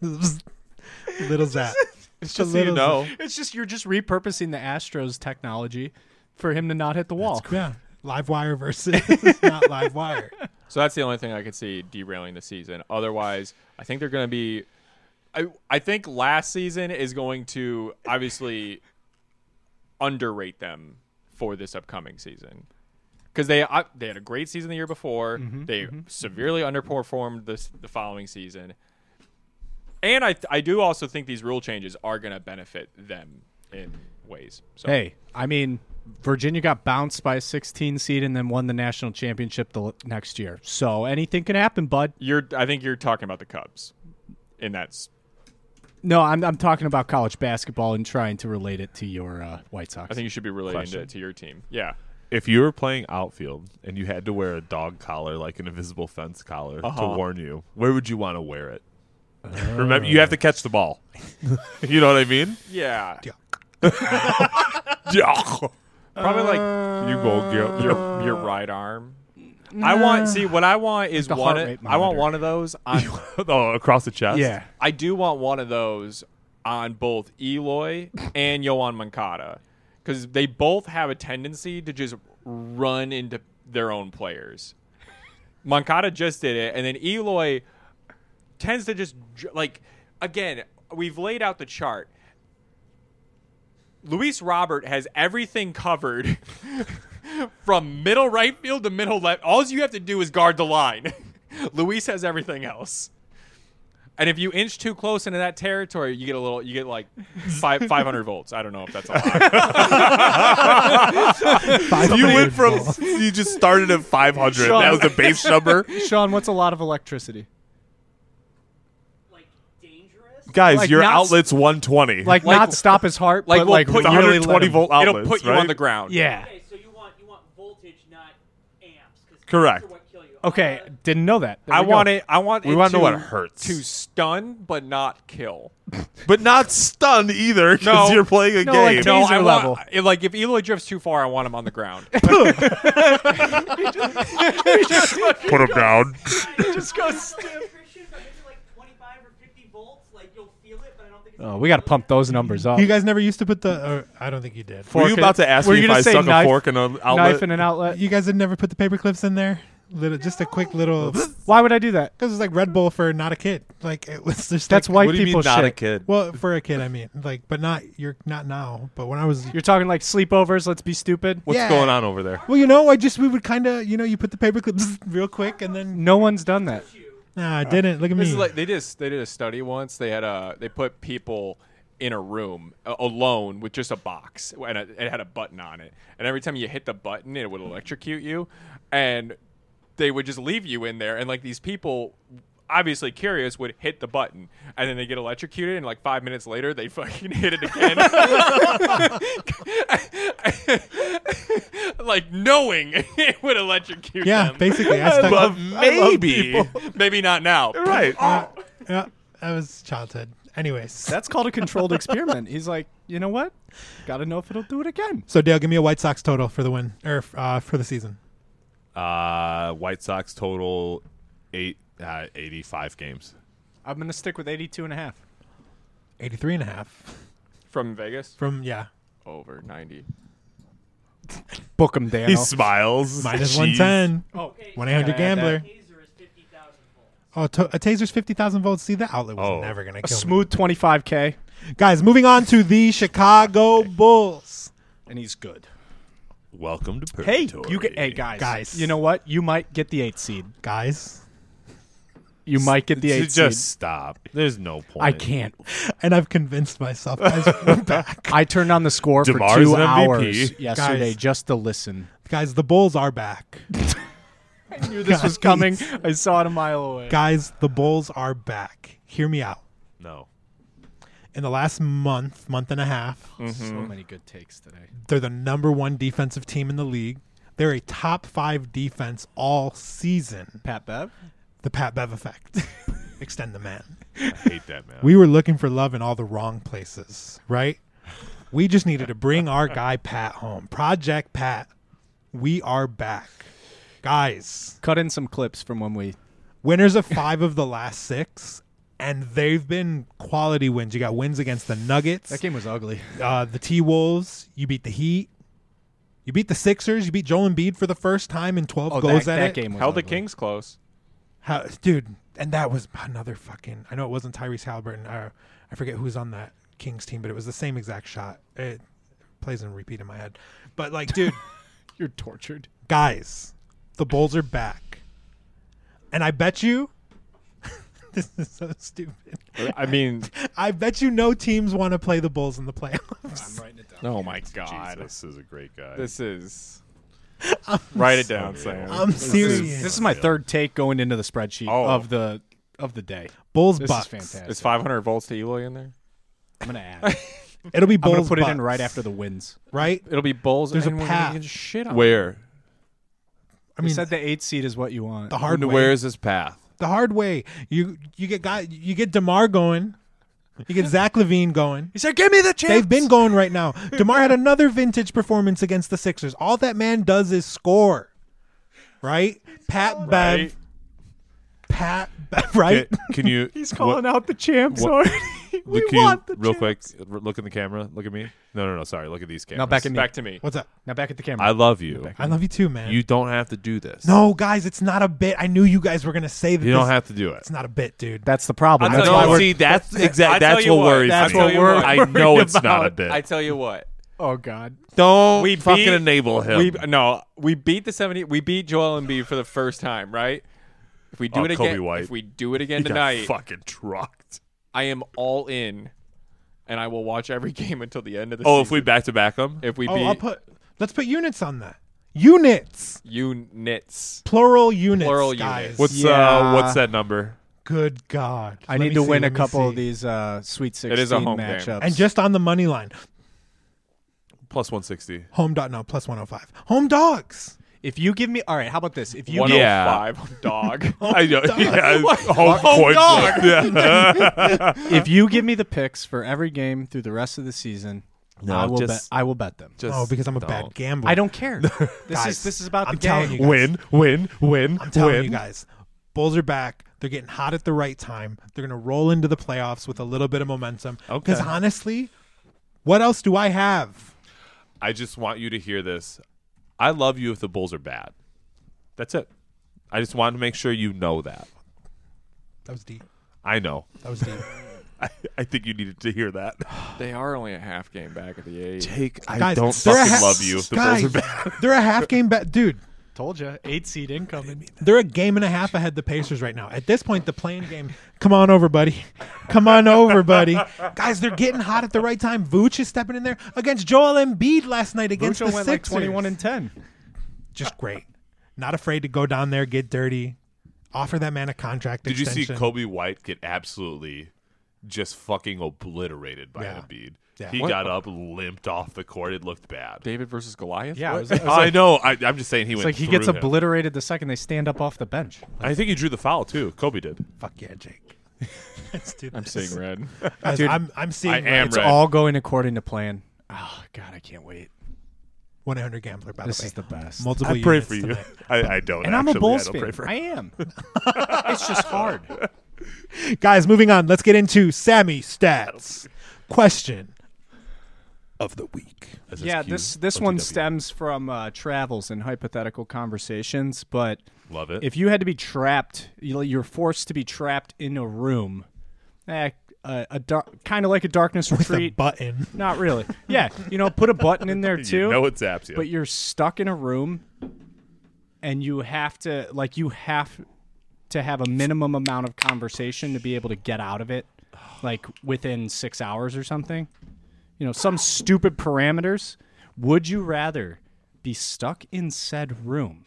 little zap. It's just so you know. It's just you're just repurposing the Astros technology for him to not hit the wall. Yeah, live wire versus not live wire. So that's the only thing I could see derailing the season. Otherwise, I think they're going to be. I think last season is going to obviously underrate them for this upcoming season because they had a great season the year before. They severely underperformed the following season, and I do also think these rule changes are going to benefit them in ways. So. Hey, I mean, Virginia got bounced by a 16 seed and then won the national championship the next year. So anything can happen, bud. I think you're talking about the Cubs, and that's. No, I'm talking about college basketball and trying to relate it to your White Sox. I think you should be relating Question. to your team. Yeah. If you were playing outfield and you had to wear a dog collar, like an invisible fence collar, to warn you, where would you want to wear it? Remember, you have to catch the ball. You know what I mean? Yeah. Yeah. Probably You go get your right arm. I want what I want is the one. heart rate I want monitor. one of those. On, oh, across the chest. yeah. I do want one of those on both Eloy and Yohan Moncada because they both have a tendency to just run into their own players. Moncada just did it, and then Eloy tends to just like, again, we've laid out the chart. Luis Robert has everything covered from middle right field to middle left. All you have to do is guard the line. Luis has everything else. And if you inch too close into that territory, you get like 500 volts. I don't know if that's a lot. You went from you just started at 500. Sean. That was the base number. Sean, what's a lot of electricity? Like dangerous. Guys, Like your not- outlet's 120. Like not stop his heart, like but we'll like put really you- let 120 him- volt outlets. It'll put you right? on the ground. Yeah. Okay, so you want voltage, not amps. 'Cause Correct. amps are what kill you. Okay, didn't know that. There I we go. want it. I want. We it wanna know to- what hurts. to stun, but not kill. But not stunned either because No. you're playing a No, game. like No, Taser I level. want like if Eloy drifts too far, I want him on the ground. Put him down. Just go stiff. Christian, but maybe like 25 or 50 volts, like you'll feel it, but I don't think it's Oh, we got to pump those numbers up. You guys never used to put the. Or, I don't think you did. Were you about to ask Were me you if gonna I say stuck knife- a fork in an outlet? Knife in an outlet. You guys had never put the paper clips in there. Just a quick little. Why would I do that? Because it's like Red Bull for not a kid. Like it was just. That's like, white What do you mean people not shit. a kid? Well, for a kid, I mean, like, but not you're not now. But when I was. You're talking like sleepovers. Let's be stupid. What's Yeah. going on over there? Well, we would kind of, you put the paper clips real quick and then. No one's done that. Nah, I didn't. Look at This me. is like they did a study once. They put people in a room alone with just a box and it had a button on it. And every time you hit the button, it would electrocute you. And they would just leave you in there. And like these people, obviously curious, would hit the button and then they get electrocuted. And like 5 minutes later, they fucking hit it again. Like knowing it would electrocute yeah, them. basically. I stuck, But maybe. Maybe not now. Right. yeah, that was childhood. Anyways. That's called a controlled experiment. He's like, you know what? Got to know if it'll do it again. So, Dale, give me a White Sox total for the win, or for the season. White Sox total 85 games. I'm gonna stick with 82.5. 83.5 From Vegas? from, yeah, Over 90. Book him, Dan. He smiles. minus Jeez. 110. okay, 1-800 gambler. Taser is 50,000 volts. Oh, a taser's 50,000 volts. See, the outlet was Oh. never going to A kill me. smooth 25K, Guys, moving on to the Chicago Bulls. and he's good. Welcome to Hey, Purgatory. you get. Hey, guys. Guys. You know what? You might get the 8th seed. Guys, You might get the 8th Just seed. stop. There's no point. I can't. and I've convinced myself, guys, we're back. I turned on the score for DeMar's 2 an MVP. hours yesterday Guys. just to listen. Guys, the Bulls are back. I knew this was coming. I saw it a mile away. Guys, the Bulls are back. Hear me out. No. In the last month and a half, So many good takes today. they're the #1 defensive team in the league. They're a top 5 defense all season. Pat Bev? The Pat Bev effect. Extend the man. I hate that, man. We were looking for love in all the wrong places, right? We just needed to bring our guy Pat home. Project Pat. We are back. Guys, Cut in some clips from when we. winners of 5 of the last 6, and they've been quality wins. You got wins against the Nuggets, That game was ugly. the T-Wolves. You beat the Heat. You beat the Sixers. You beat Joel Embiid for the first time in 12 goes at that it. game was Held the ugly. Kings close. Dude, and that was another fucking. I know it wasn't Tyrese Halliburton. I forget who's on that Kings team, but it was the same exact shot. It plays in repeat in my head. But like, dude, You're tortured. guys, the Bulls are back, and I bet you. This is so stupid. I mean, I bet you no teams want to play the Bulls in the playoffs. I'm writing it down. oh my God. Jesus, this is a great guy. This is. Write it down, Sam. I'm serious. This is my third take going into the spreadsheet Oh. of the day. Bulls This Bucks. is fantastic. Is 500 volts to Eloy in there? I'm gonna add. It'll be I'm Bulls. gonna put it in Bucks, right after the wins. right. It'll be Bulls. There's a and we're path. gonna get shit on. Where? I You mean, said the 8th seed is what you want. the hard way. Where is this path? The hard way. You get DeMar going. You get Zach LaVine going. He said, "Give me the chance." They've been going right now. DeMar had another vintage performance against the Sixers. All that man does is score. Right? Pat Bev. Right. Pat Bev, right? Can you? He's calling out the champs already. Look, can you, real quick, look in the camera. Look at me. No. Sorry, look at these cameras. Now back at me. Back to me. What's up? Now back at the camera. I love you. I love you too, man. You don't have to do this. No, guys, it's not a bit. I knew you guys were gonna say that. You don't have to do it. It's not a bit, dude. That's the problem. I'll That's tell why you we're. See, that's I exactly. tell That's you what what, worries that's me. what we're I know worried it's not a about. bit. I tell you what. Oh God. Don't We fucking beat- enable him. We beat the 70. We beat Joel Embiid for the first time, right? If we do it Kobe again, White. if we do it again He got tonight, fucking trucked. I am all in, and I will watch every game until the end of the Oh, season. if we back to back them, if we Oh, beat let's put units on that. Units, units. plural units, Plural guys. units. what's that number? Good God! I Let need me to see, win a let me couple of see. these Sweet 16 It is a home game. matchups. And just on the money line, Plus 160. home dot no plus 105. Home dogs. if you give me, all right, how about this? If you 105 dog. I know. Yeah, Home coin dog. flip. Yeah. if you give me the picks for every game through the rest of the season, No, I will just- bet. I will bet them. Just Oh, because I'm a don't. bad gambler. I don't care. Guys, This is about I'm the telling game. you guys. Win. I'm telling win. you guys, Bulls are back. They're getting hot at the right time. They're going to roll into the playoffs with a little bit of momentum. Okay. Because honestly, what else do I have? I just want you to hear this. I love you if the Bulls are bad. That's it. I just wanted to make sure you know that. That was deep. I know. That was deep. I think you needed to hear that. They are only a half game back at the 8. Jake, I Guys, don't they're a fucking ha- love you if the guys, Bulls are bad. They're a half game back. Dude, Told you, 8 seed incoming. they're a game and a half ahead the Pacers right now. At this point, the playing game. Come on over, buddy. Come on over, buddy. Guys, they're getting hot at the right time. Vooch is stepping in there against Joel Embiid last night against Vucevic the went like Sixers. 21 and 10. Just great. Not afraid to go down there, get dirty, offer that man a contract Did you extension. see Kobe White get absolutely just fucking obliterated by Yeah. Embiid? Yeah. He What? got up, limped off the court. It looked bad. David versus Goliath. Yeah, What? it was I know. I'm just saying he It's went like he through gets him. obliterated the second they stand up off the bench. I think he drew the foul, too. Kobe did. Fuck yeah, Jake. Let's do I'm this. seeing red. Guys, Dude, I'm seeing I am It's red. all going according to plan. Oh God, I can't wait. 1-800 Gambler, by This the way. is the best. Multiple I pray units for you. tonight. I don't. And actually. I'm a Bulls I don't fan. pray for I am. It's just hard. Guys, moving on. Let's get into Sammy Stats. Question of the week. Yeah, this one stems from travels and hypothetical conversations. But Love it. if you had to be trapped, you're forced to be trapped in a room, kind of like a darkness With a retreat. button. Not really. Yeah, put a button in there too. You know it zaps you. But you're stuck in a room, and you have to have a minimum amount of conversation to be able to get out of it, like within 6 hours or something. Some stupid parameters. Would you rather be stuck in said room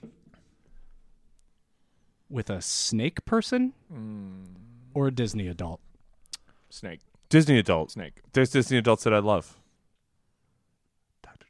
with a snake person or a Disney adult? Snake. Disney adult. Snake. There's Disney adults that I love. Dr.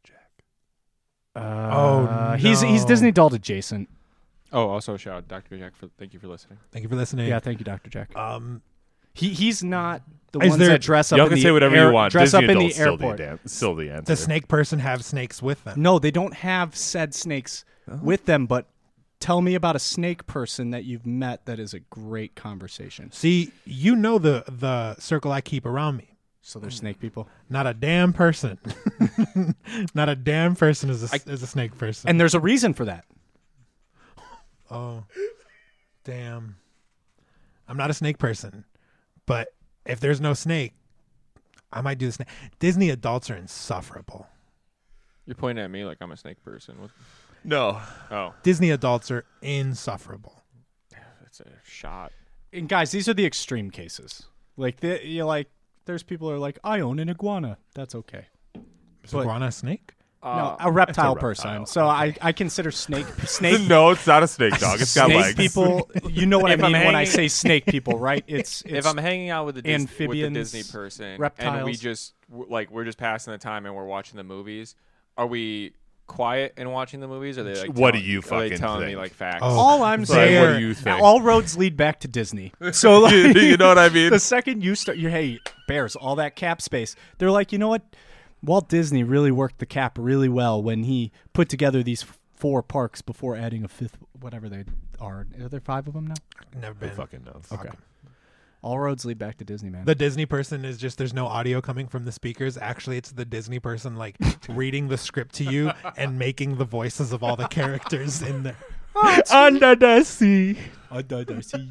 Jack. He's Disney adult adjacent. Oh, also shout out Dr. Jack thank you for listening. Thank you for listening. Yeah, thank you, Dr. Jack. Um, He's not the Is ones there- that dress up. Y'all in can the say whatever air- you want. Dress Disney up in the adults still airport. still the answer. does snake person have snakes with them? No, they don't have said snakes with them. But tell me about a snake person that you've met that is a great conversation. See, the circle I keep around me. So they're snake people, Not a damn person. Not a damn person is a snake person. and there's a reason for that. Oh, damn. I'm not a snake person, but if there's no snake, I might do the snake. Disney adults are insufferable. You're pointing at me like I'm a snake person. No. Oh, Disney adults are insufferable. that's a shot. And guys, these are the extreme cases. There's people who are like, I own an iguana. That's okay. Is But- iguana a snake? No, a reptile reptile. person. So I consider snake. No, it's not a snake dog. It's got Snake legs. people, you know what I If I'm mean when I hanging- say snake people, right? It's If I'm hanging out with with the amphibians, Disney person, and we reptiles. just we're just passing the time and we're watching the movies, are we quiet and watching the movies? Or are they like What do telling- you are they fucking telling me think? like facts? Oh. all I'm Like, saying. what do you think? All roads lead back to Disney. So like, You know what I mean? the second you start, hey, Bears, all that cap space. They're like, you know what? Walt Disney really worked the cap really well when he put together these 4 parks before adding a 5th, whatever they are. Are there 5 of them now? Never been. Who fucking knows? Okay. All roads lead back to Disney, man. The Disney person is just there's no audio coming from the speakers. Actually, it's the Disney person like reading the script to you and making the voices of all the characters in there. Under the sea. Under the sea.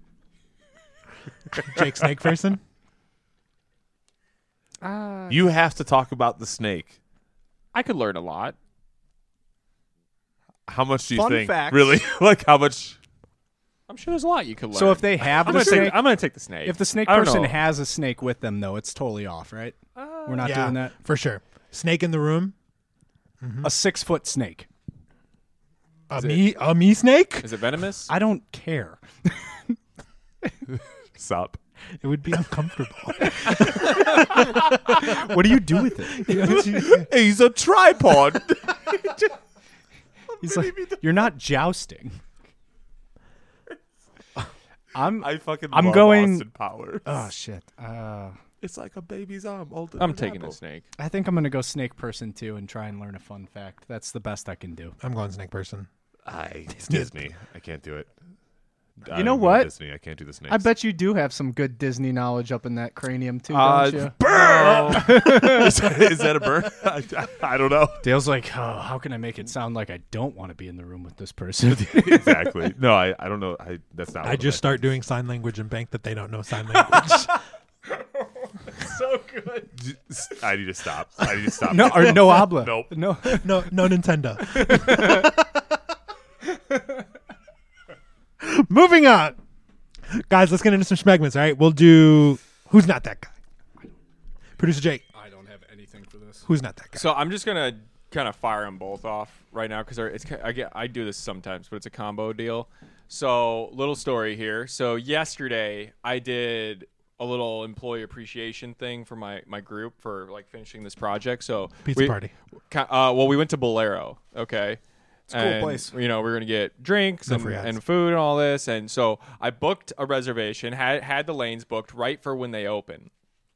Jake Snake person. You have to talk about the snake. I could learn a lot. How much do you Fun think? facts. Really? Like how much? I'm sure there's a lot you could learn. So if they have I'm the gonna snake, take, I'm gonna take the snake. if the snake I don't person know. has a snake with them, though, it's totally off, right? We're not doing that. for sure. Snake in the room. A 6-foot snake. A me snake. Is it venomous? I don't care. Sup? It would be uncomfortable. What do you do with it? He's a tripod. He's like, you're not jousting. I fucking I'm love going- Austin Powers. Oh shit. It's like a baby's arm. I'm taking the snake. I think I'm gonna go snake person too and try and learn a fun fact. That's the best I can do. I'm going snake person. Disney. I can't do it. You know I'm going what? Disney. I can't do the snakes. I bet you do have some good Disney knowledge up in that cranium too, don't you? Is that a burn? I don't know. Dale's like, oh, how can I make it sound like I don't want to be in the room with this person? Exactly. No, I don't know. That's not. I what just I'm start doing sign language and bank that they don't know sign language. So good. I need to stop. I need to stop. No, or no habla. Nope. No. no Nintendo. Moving on. Guys, let's get into some schmegments, all right? We'll do Who's Not That Guy? Producer Jake, I don't have anything for this. who's not that guy? So I'm just gonna kind of fire them both off right now because I do this sometimes, but it's a combo deal. So little story here. So yesterday I did a little employee appreciation thing for my group for like finishing this project. So Pizza party. Well, we went to Bolero. Okay. It's a cool place. You know, we're gonna get drinks No free ads. and food and all this, and so I booked a reservation, had the lanes booked right for when they open.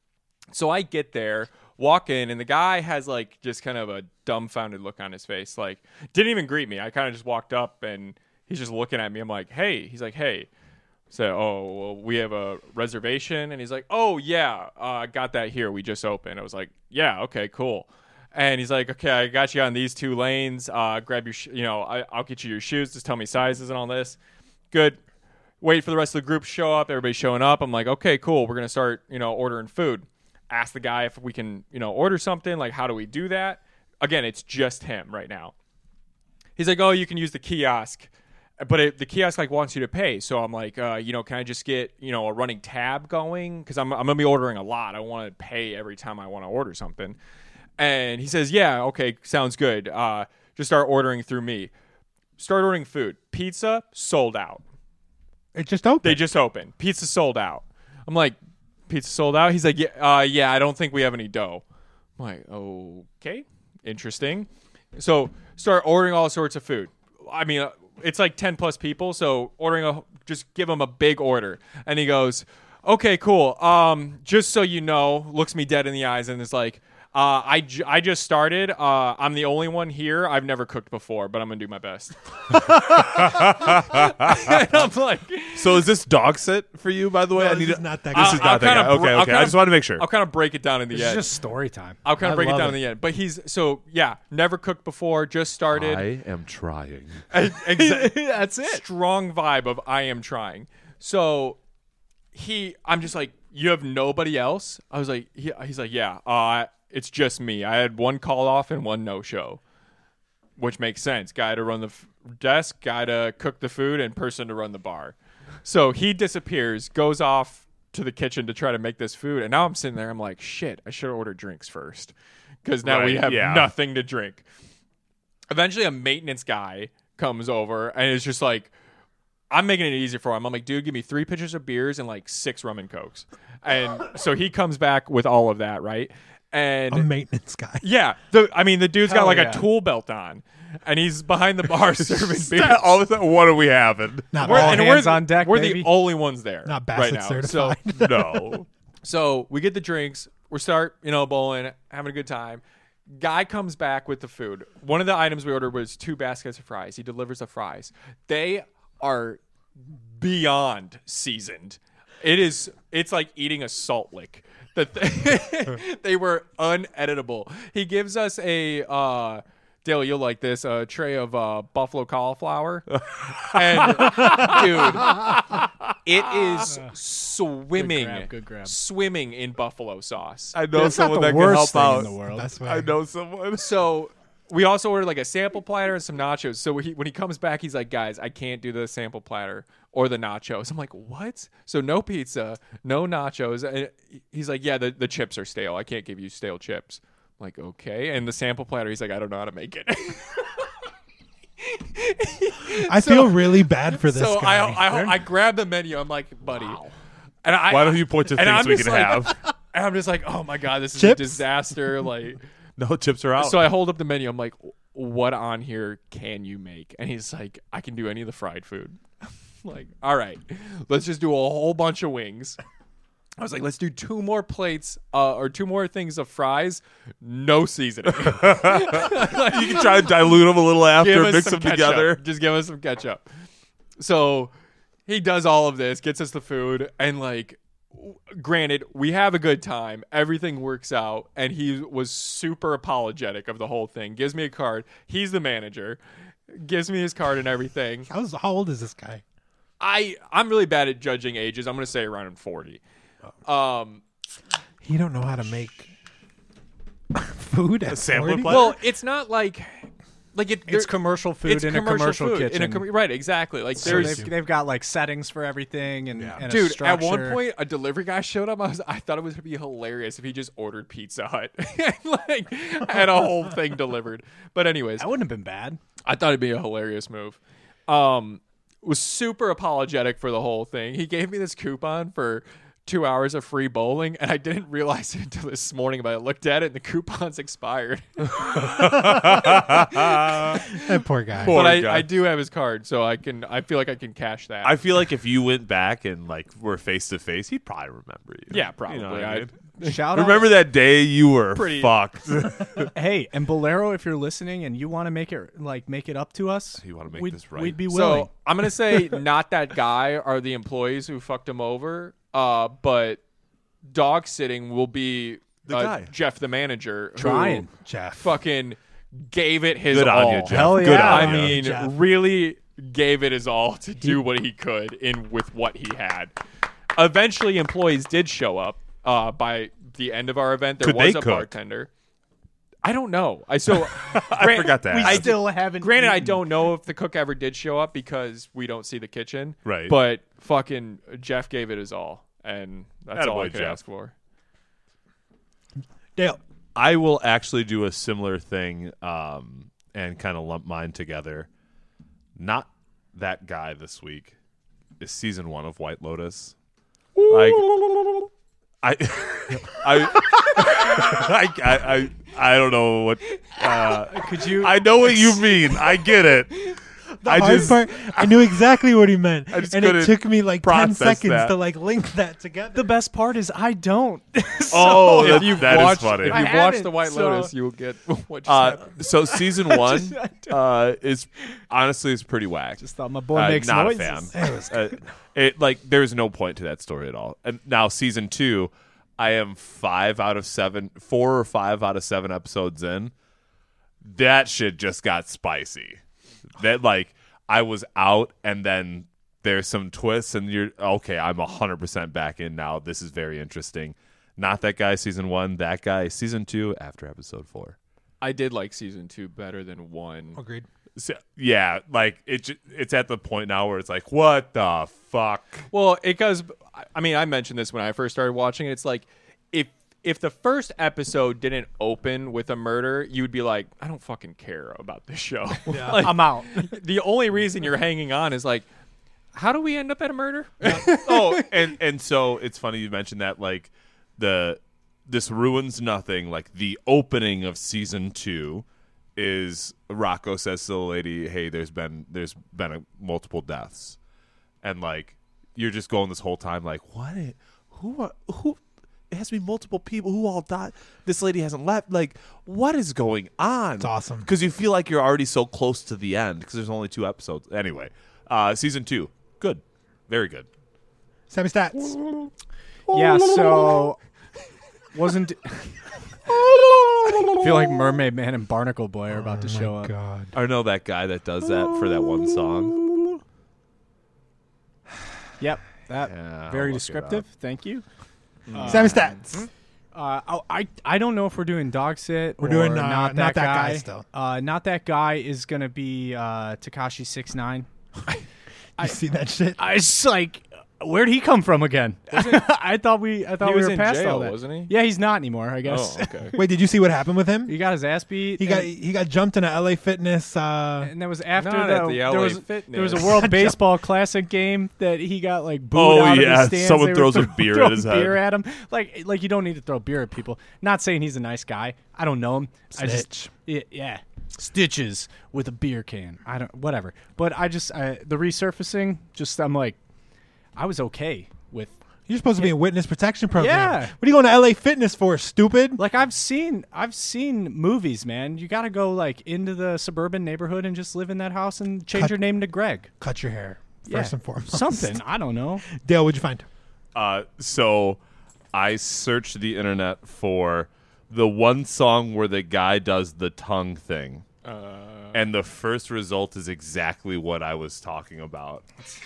So I get there, walk in, and the guy has like just kind of a dumbfounded look on his face, like didn't even greet me. I kind of just walked up and he's just looking at me. I'm like, hey. He's like, hey. So, oh, well, we have a reservation, and he's like, oh yeah, I got that here. We just opened. I was like, yeah, okay, cool. And he's like, okay, I got you on these 2 lanes. Grab your, I'll get you your shoes. Just tell me sizes and all this. Good. Wait for the rest of the group to show up. Everybody's showing up. I'm like, okay, cool. We're gonna start, ordering food. Ask the guy if we can, order something. Like, how do we do that? Again, it's just him right now. He's like, oh, you can use the kiosk, but the kiosk like wants you to pay. So I'm like, can I just get, a running tab going? Because I'm gonna be ordering a lot. I want to pay every time I want to order something. And he says, yeah, okay, sounds good. Just start ordering through me. Start ordering food. Pizza, sold out. It just opened. They just opened. Pizza sold out. I'm like, pizza sold out? He's like, yeah, I don't think we have any dough. I'm like, okay, interesting. So start ordering all sorts of food. I mean, it's like 10 plus people, so just give him a big order. And he goes, okay, cool. Just so you know, looks me dead in the eyes and is like, I just started. I'm the only one here. I've never cooked before, but I'm going to do my best. And I'm like, So is this dog sit for you, by the way? No, I this need is to- not that This guy. is not that guy. Okay. I just wanted to make sure. I'll kind of break it down in the It's end. just story time. I'll kind of break it love down in the end. But never cooked before, just started. I am trying. That's it. Strong vibe of I am trying. So I'm just like, you have nobody else? I was like, he's like, yeah, it's just me. I had 1 call off and 1 no show, which makes sense. Guy to run the desk, guy to cook the food, and person to run the bar. So he disappears, goes off to the kitchen to try to make this food. And now I'm sitting there. I'm like, shit, I should have ordered drinks first because now we Right, have yeah. nothing to drink. Eventually, a maintenance guy comes over and is just like, I'm making it easy for him. I'm like, dude, give me 3 pitchers of beers and like 6 rum and cokes. And so he comes back with all of that, right? And A maintenance guy. yeah, the dude's got Hell like yeah. a tool belt on, and he's behind the bar serving beers. All of a sudden, what are we having? Not We're- all and hands. hands on deck, We're baby. the only ones there. Not right Bassett now. certified. No. So we get the drinks. We start, bowling, having a good time. Guy comes back with the food. One of the items we ordered was 2 baskets of fries. He delivers the fries. They are beyond seasoned. It's like eating a salt lick. They were uneditable. He gives us a Dale, you'll like this, a tray of buffalo cauliflower. And dude, it is swimming, Good grab. swimming in buffalo sauce. I know That's not someone the that can worst help thing out. in the world. That's I know someone. So we also ordered like a sample platter and some nachos. So when he comes back, he's like, guys, I can't do the sample platter or the nachos. I'm like, what? So no pizza, no nachos. And he's like, yeah, the chips are stale. I can't give you stale chips. I'm like, okay. And the sample platter, he's like, I don't know how to make it. I feel really bad for this So guy. I grabbed the menu. I'm like, buddy. And Why don't you point to and things I'm we just can like- have? And I'm just like, oh my God, this is Chips? a disaster. Like, No, chips are out. so I hold up the menu. I'm like, what on here can you make? And he's like, I can do any of the fried food. I'm like, all right, let's just do a whole bunch of wings. I was like, let's do 2 more plates or 2 more things of fries, no seasoning. you can try to dilute them a little after, Give us mix some them ketchup. together. Just give us some ketchup. So he does all of this, gets us the food, and like, granted, we have a good time. Everything works out, and he was super apologetic of the whole thing. Gives me a card. He's the manager. Gives me his card and everything. How old is this guy? I'm really bad at judging ages. I'm going to say around 40. He don't know how to make food at sample 40? platter? Well, it's not like It's commercial food it's in a commercial food kitchen. right, exactly. Like so there's they've got like settings for everything and a dude, structure. at one point, a delivery guy showed up. I thought it was gonna be hilarious if he just ordered Pizza Hut and like had a whole thing delivered. But anyways, that wouldn't have been bad. I thought it'd be a hilarious move. Was super apologetic for the whole thing. He gave me this coupon for 2 hours of free bowling, and I didn't realize it until this morning. But I looked at it, and the coupon's expired. That poor guy. Poor But guy. I do have his card, so I feel like I can cash that. I feel like if you went back and like were face to face, he'd probably remember you. Yeah, probably. You know what I mean? Shout Remember that day you were Pretty- fucked? out. Hey, and Bolero, if you're listening and you want to make it up to us, You wanna make we'd, this right. We'd be willing. So I'm gonna say not that guy are the employees who fucked him over, but dog sitting will be The guy. Jeff, the manager, who Trying. Jeff. fucking gave it his Good all. on you, Jeff. Hell Good yeah. on I you. mean, Jeff. really gave it his all to do what he could with what he had. Eventually, employees did show up. By the end of our event, there Could was they a cook? bartender. I don't know. I forgot that. we I still haven't. Granted, I eaten. don't know if the cook ever did show up because we don't see the kitchen. Right. But fucking Jeff gave it his all, and that's all I Attaboy, could Jeff. ask for. Dale. I will actually do a similar thing and kind of lump mine together. Not that guy this week is season 1 of White Lotus. Like, I don't know what. Could you? I know what you mean. I get it. The hard part, I knew exactly what he meant, I just and it couldn't took me like 10 process seconds that. to like link that together. the best part is I don't. Oh, If that, you've that is watched, funny. if I you've watched haven't, the White so- Lotus, you will get what just happened. So season 1 is honestly is pretty whack. Just thought my boy makes not noises. a fan. It like there's no point to that story at all. And now season 2, I am 4 or 5 out of 7 episodes in. That shit just got spicy. That like I was out, and then there's some twists, and you're okay. I'm 100% back in now. This is very interesting. Not that guy season 1. That guy season 2 after episode 4. I did like season 2 better than 1. Agreed. So, yeah, like it's at the point now where it's like, what the fuck? Well, it goes. I mean, I mentioned this when I first started watching it. It's like if the first episode didn't open with a murder, you would be like, I don't fucking care about this show. Like, I'm out. the only reason you're hanging on is like, how do we end up at a murder? Oh, and so it's funny you mentioned that. Like this ruins nothing. Like the opening of season 2 is Rocco says to the lady, "Hey, there's been multiple deaths," and like you're just going this whole time like, what? Who? It has to be multiple people who all died. This lady hasn't left. Like, what is going on? It's awesome. Because you feel like you're already so close to the end because there's only 2 episodes. Anyway, season 2, good, very good. Sammy Stats. Yeah, so wasn't. I feel like Mermaid Man and Barnacle Boy are about to show up. God. I know that guy that does that for that one song. Yep, that Yeah, I'll very look it descriptive. up. Thank you. Sammy Stats. I don't know if we're doing dog sit. We're or doing, not Not that That Guy guy. still. Not that guy is gonna be Tekashi 6ix9ine. You see that shit? I was like, where'd he come from again? I thought we He we was were in past jail, all that. wasn't he? Yeah, he's not anymore. I guess. Oh, okay. Wait, did you see what happened with him? He got his ass beat. He got jumped in a LA Fitness. and that was after Not at the LA there was Fitness. a World Baseball Classic game that he got like booed Oh, out yeah. of the stands. Someone They were throws a beer at throwing his head. beer at him. Like you don't need to throw beer at people. Not saying he's a nice guy. I don't know him. I Snitch. just yeah. Stitches with a beer can. I don't whatever. But the resurfacing. Just I'm like, I was okay with. You're supposed to be in witness protection program. Yeah. What are you going to LA Fitness for, stupid? Like I've seen movies, man. You got to go like into the suburban neighborhood and just live in that house and change Cut- your name to Greg. Cut your hair, Yeah. first and foremost. Something. I don't know. Dale, what'd you find? So I searched the internet for the one song where the guy does the tongue thing. And the first result is exactly what I was talking about.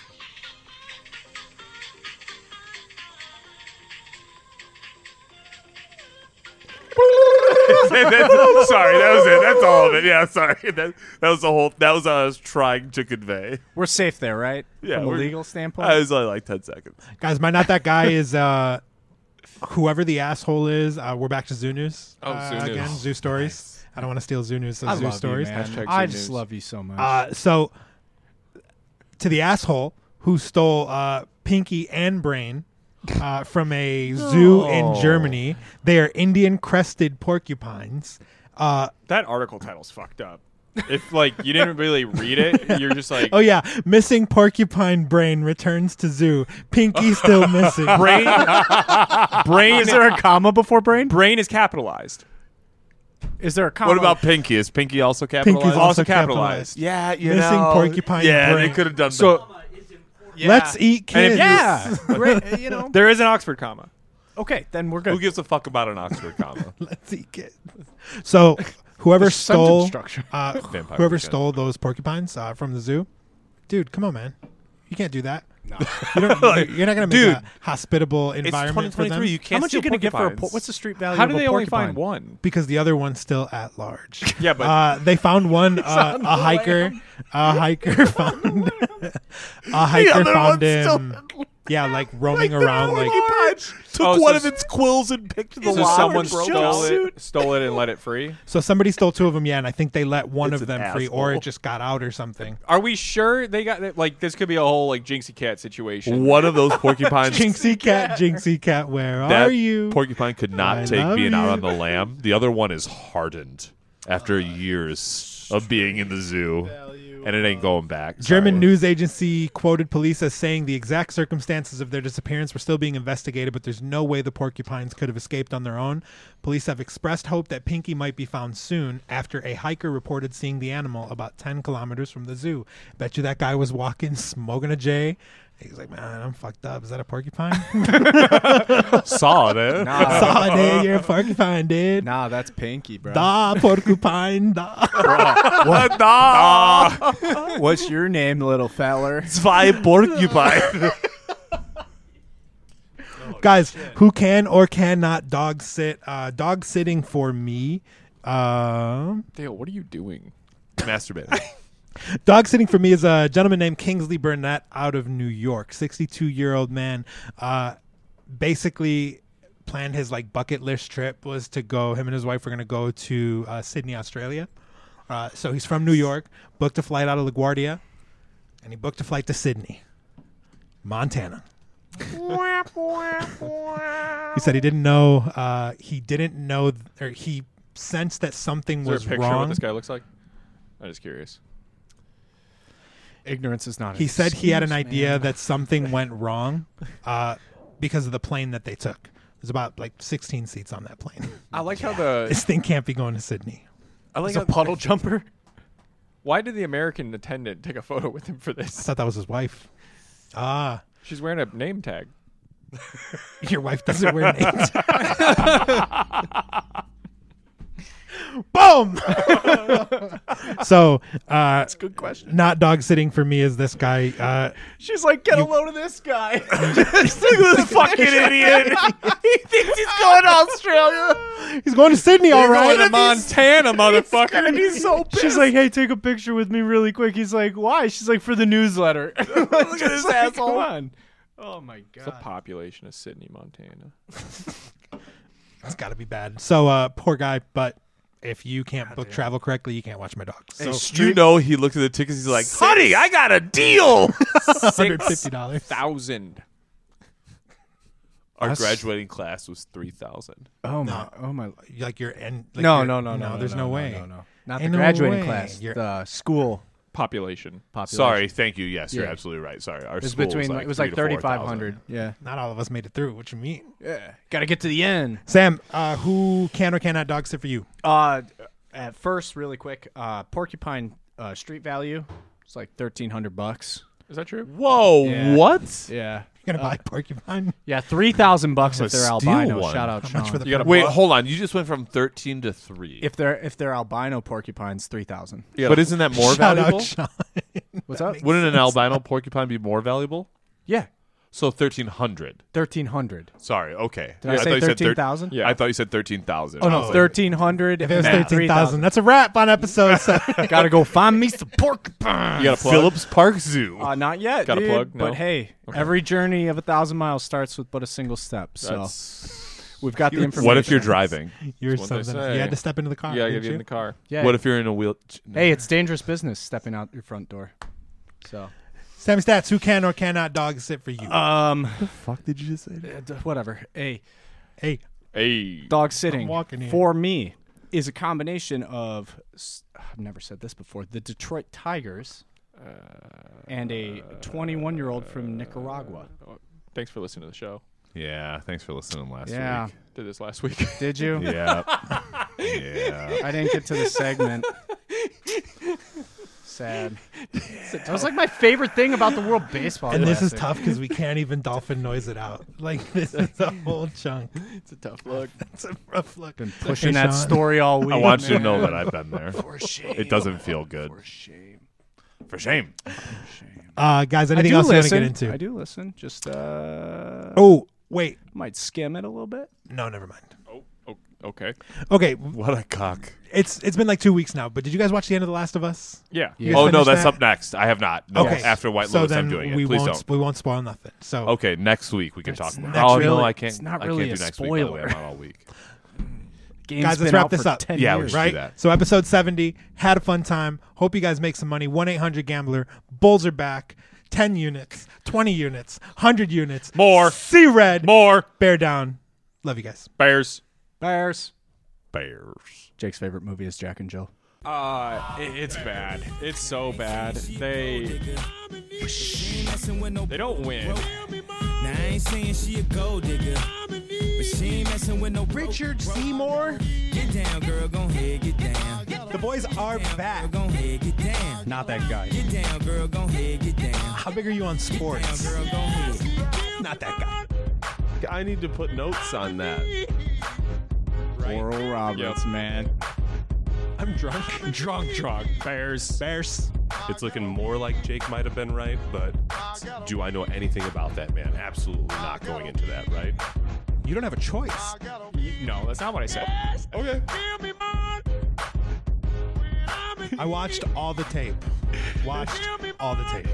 Sorry, that was it. That's all of it. Yeah, sorry. That was the whole. That was what I was trying to convey. We're safe there, right? Yeah, From a we're- legal standpoint. I was only like 10 seconds. Guys, my Not That Guy is whoever the asshole is. We're back to Zoo News. Oh, Zoo News. Again, Zoo Stories. I don't want to steal Zoo News, so I Zoo love Stories. you, man. Hashtag I Zoo just News. love you so much. So, to the asshole who stole Pinky and Brain from a zoo in Germany, they are Indian crested porcupines. That article title's fucked up. If like you didn't really read it, you're just like, Oh yeah, missing porcupine brain returns to zoo. Pinky still missing. brain. Is there a comma before brain? Brain is capitalized. Is there a comma? What about Pinky? Is Pinky also capitalized? Pinky's also capitalized. capitalized. Yeah, you Missing know. porcupine Yeah, brain. they could have done So Comma is important. Yeah. Let's eat And if- kids. Yeah. Great, you know. there is an Oxford comma. Okay, then we're Who good. gives a fuck about an Oxford comma? Let's eat kids. So whoever The sentence stole structure. Vampire whoever Weekend. stole those porcupines from the zoo, dude, come on, man. You can't do that. No. You're not going to make Dude, a hospitable It's environment for them 2023. You can't How much are you steal going to get for a porcupines. what's the street value How of do a they only porcupine? find one? because the other one's still at large. Yeah, but They found one. A hiker found. A hiker other found one's still him. Yeah, like roaming around. Like Took Oh, so one s- of its quills and picked the so lock someone and broke stole it and let it free. so, somebody stole two of them. Yeah, and I think they let one It's of an them free, or it asshole. just got out or something. Are we sure they got like this? Could be a whole like Jinxie Cat situation. One of those porcupines. Jinxie cat, where that are you? porcupine could not I take love being out you. on the lam. The other one is hardened after years of being in the zoo, and it ain't going back. German Sorry. news agency quoted police as saying the exact circumstances of their disappearance were still being investigated, but there's no way the porcupines could have escaped on their own. Police have expressed hope that Pinky might be found soon after a hiker reported seeing the animal about 10 kilometers from the zoo. Bet you that guy was walking, smoking a J. He's like, man, I'm fucked up. Is that a porcupine? Saw it. Eh? Saw it, dude. You're a porcupine, dude. Nah, that's Pinky, bro. Da, porcupine, da. What's your name, little feller? Zwei porcupine. Guys, who can or cannot dog sit? Dog sitting for me. Dale, what are you doing? Masturbating. Dog sitting for me is a gentleman named Kingsley Burnett out of New York, 62-year-old man. Basically planned his like bucket list trip was to go. Him and his wife were going to go to Sydney, Australia. So he's from New York, booked a flight out of LaGuardia, and he booked a flight to Sydney, Montana. He said he didn't know. Or he sensed that something Is there a was picture of what wrong. this guy looks like? I'm just curious. Ignorance is not. He said he had an excuse, idea man. that something went wrong because of the plane that they took. There's about like 16 seats on that plane. I like how the This thing can't be going to Sydney. I like He's a how, puddle jumper. why did the American attendant take a photo with him for I this? thought that was his wife. She's wearing a name tag. Your wife doesn't wear names. Boom. So, That's a good question. not dog sitting for me is this guy. She's like, get a load of this guy. Look at this fucking idiot. He thinks he's going to Australia. He's going to Sydney, all You're right. going to Montana, motherfucker. He's so pissed. She's like, hey, take a picture with me really quick. He's like, why? She's like, for the newsletter. Look at this asshole. Come on. Oh, my It's the God. population of Sydney, Montana. It's got to be bad. So, poor guy, but if you can't book travel correctly, you can't watch my dog. So, You know, he looked at the tickets. He's like, honey, I got a deal. $150. 1,000. Our graduating class was 3,000. Oh, my. Oh, my. Like you're in. Like No, you're- no. There's no way. No. Not Ain't the no graduating way. class. You're- The school Population. population. Sorry, thank you. Yes, you're Yeah. absolutely right. Sorry, our It was school between. was like It was 3,000 like to 4,000. 3,500. Yeah. Not all of us made it through. What you mean? Yeah. Got to get to the end. Sam, who can or cannot dog sit for you? At first, really quick, Porcupine street value. It's like $1,300. Is that true? Whoa, Yeah. what? Yeah. You're gonna buy porcupine? Yeah, $3,000 if they're steal albino. one. Shout out, How Sean. much for the You gotta Wait, plug- hold on. You just went from 13 to 3. If they're albino porcupines, 3,000. You But gotta- isn't that more Shout valuable? out, Sean. What's up? Wouldn't an albino porcupine be more valuable? Yeah, So 1,300. 1,300. Sorry. Okay. Did I say thought you said 13,000? Yeah. I thought you said 13,000. Oh no, 1,300. If it was 13,000, that's a wrap on episode 7. Gotta go find me some porcupine. You got to plug. Phillips Park Zoo. Not yet. Got a dude, plug? No? But hey, every journey of 1,000 miles starts with but a single step. So That's, we've got the information. What if you're driving? You're That's what they something. say. You had to step into the car. you got to didn't get in you? the car. Yeah. What if you're in a wheel? Hey, it's dangerous business stepping out your front door. So Sammy Stats, who can or cannot dog sit for you? fuck did you just say? whatever. Hey, Hey, Hey. dog sitting walking here. for me is a combination of I've never said this before, the Detroit Tigers and a 21-year-old from Nicaragua. Thanks for listening to the show. Yeah. Thanks for listening last Yeah. week. Did this last week. Did you? Yeah. Yeah. I didn't get to the segment. Sad. That was like my favorite thing about the World Baseball and this is Classic. tough because we can't even dolphin noise it out. Like, this is a whole chunk. It's a tough look. It's a rough look. Been pushing Hey, that Sean. story all week. I want you to man. know that I've been there. For shame. It doesn't feel good. For shame. For shame. Guys, I anything do else you want to listen. get into? I do listen. Just Oh, wait. might skim it a little bit. No, never mind. Oh, okay. Okay, What a cock. it's been like 2 weeks now, but did you guys watch the end of The Last of Us? Yeah. You guys Oh, no, finished that's that? up next. I have not. No, Okay. after White So Lotus, then I'm doing we it. Please won't don't. we won't spoil nothing. So Okay, next week we can talk about not Oh, really- no, I can't. it's not I really can't a do next week, by the way. spoiler. I'm out all week. Game's Guys, let's been wrap out this for up. 10 Yeah, we years. should do right? that. So episode 70, had a fun time. Hope you guys make some money. 1-800-GAMBLER. Bulls are back. 10 units, 20 units, 100 units. More. See red. More. Bear down. Love you guys. Bears. Bears. Bears. Jake's favorite movie is Jack and Jill. It's bad. It's so bad. They don't win. Now I ain't saying she a gold digger, but she ain't messing with no Richard Seymour. Get down, girl, gon' head, get down. The boys are Girl, back. gon' head, get down. Not that guy. Get down, girl, gon' head, get down. How big are you on sports? Girl, gon' head. Not that guy. I need to put notes on that. Oral Roberts, man. I'm drunk. Drunk. Bears. Bears. It's looking more like Jake might have been right, but do I know anything about that man? Absolutely not going into that, right? You don't have a choice. No, that's not what I said. Okay. I watched all the tape. Watched all the tape.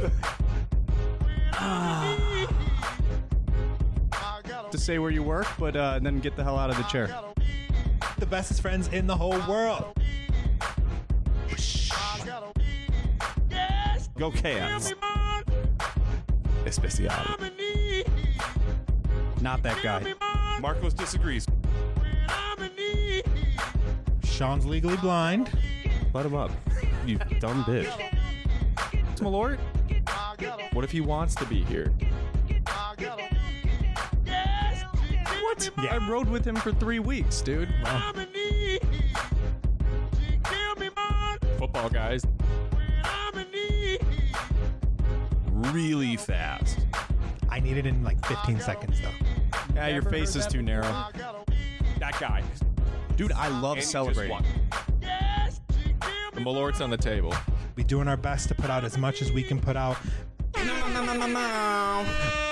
To say where you work, but then get the hell out of the chair. The bestest friends in the whole world. Go Chaos. Especial. Not that guy. Marcos disagrees. Sean's legally blind. Let him up. You dumb bitch. Malort? What if he wants to be here? What? I rode with him for 3 weeks, dude. Football guys. Really fast. I need it in like 15 seconds though. Yeah, your face is too narrow. That guy. Dude, I love And he just celebrating. won. The Malort's on the table. Be doing our best to put out as much as we can put out.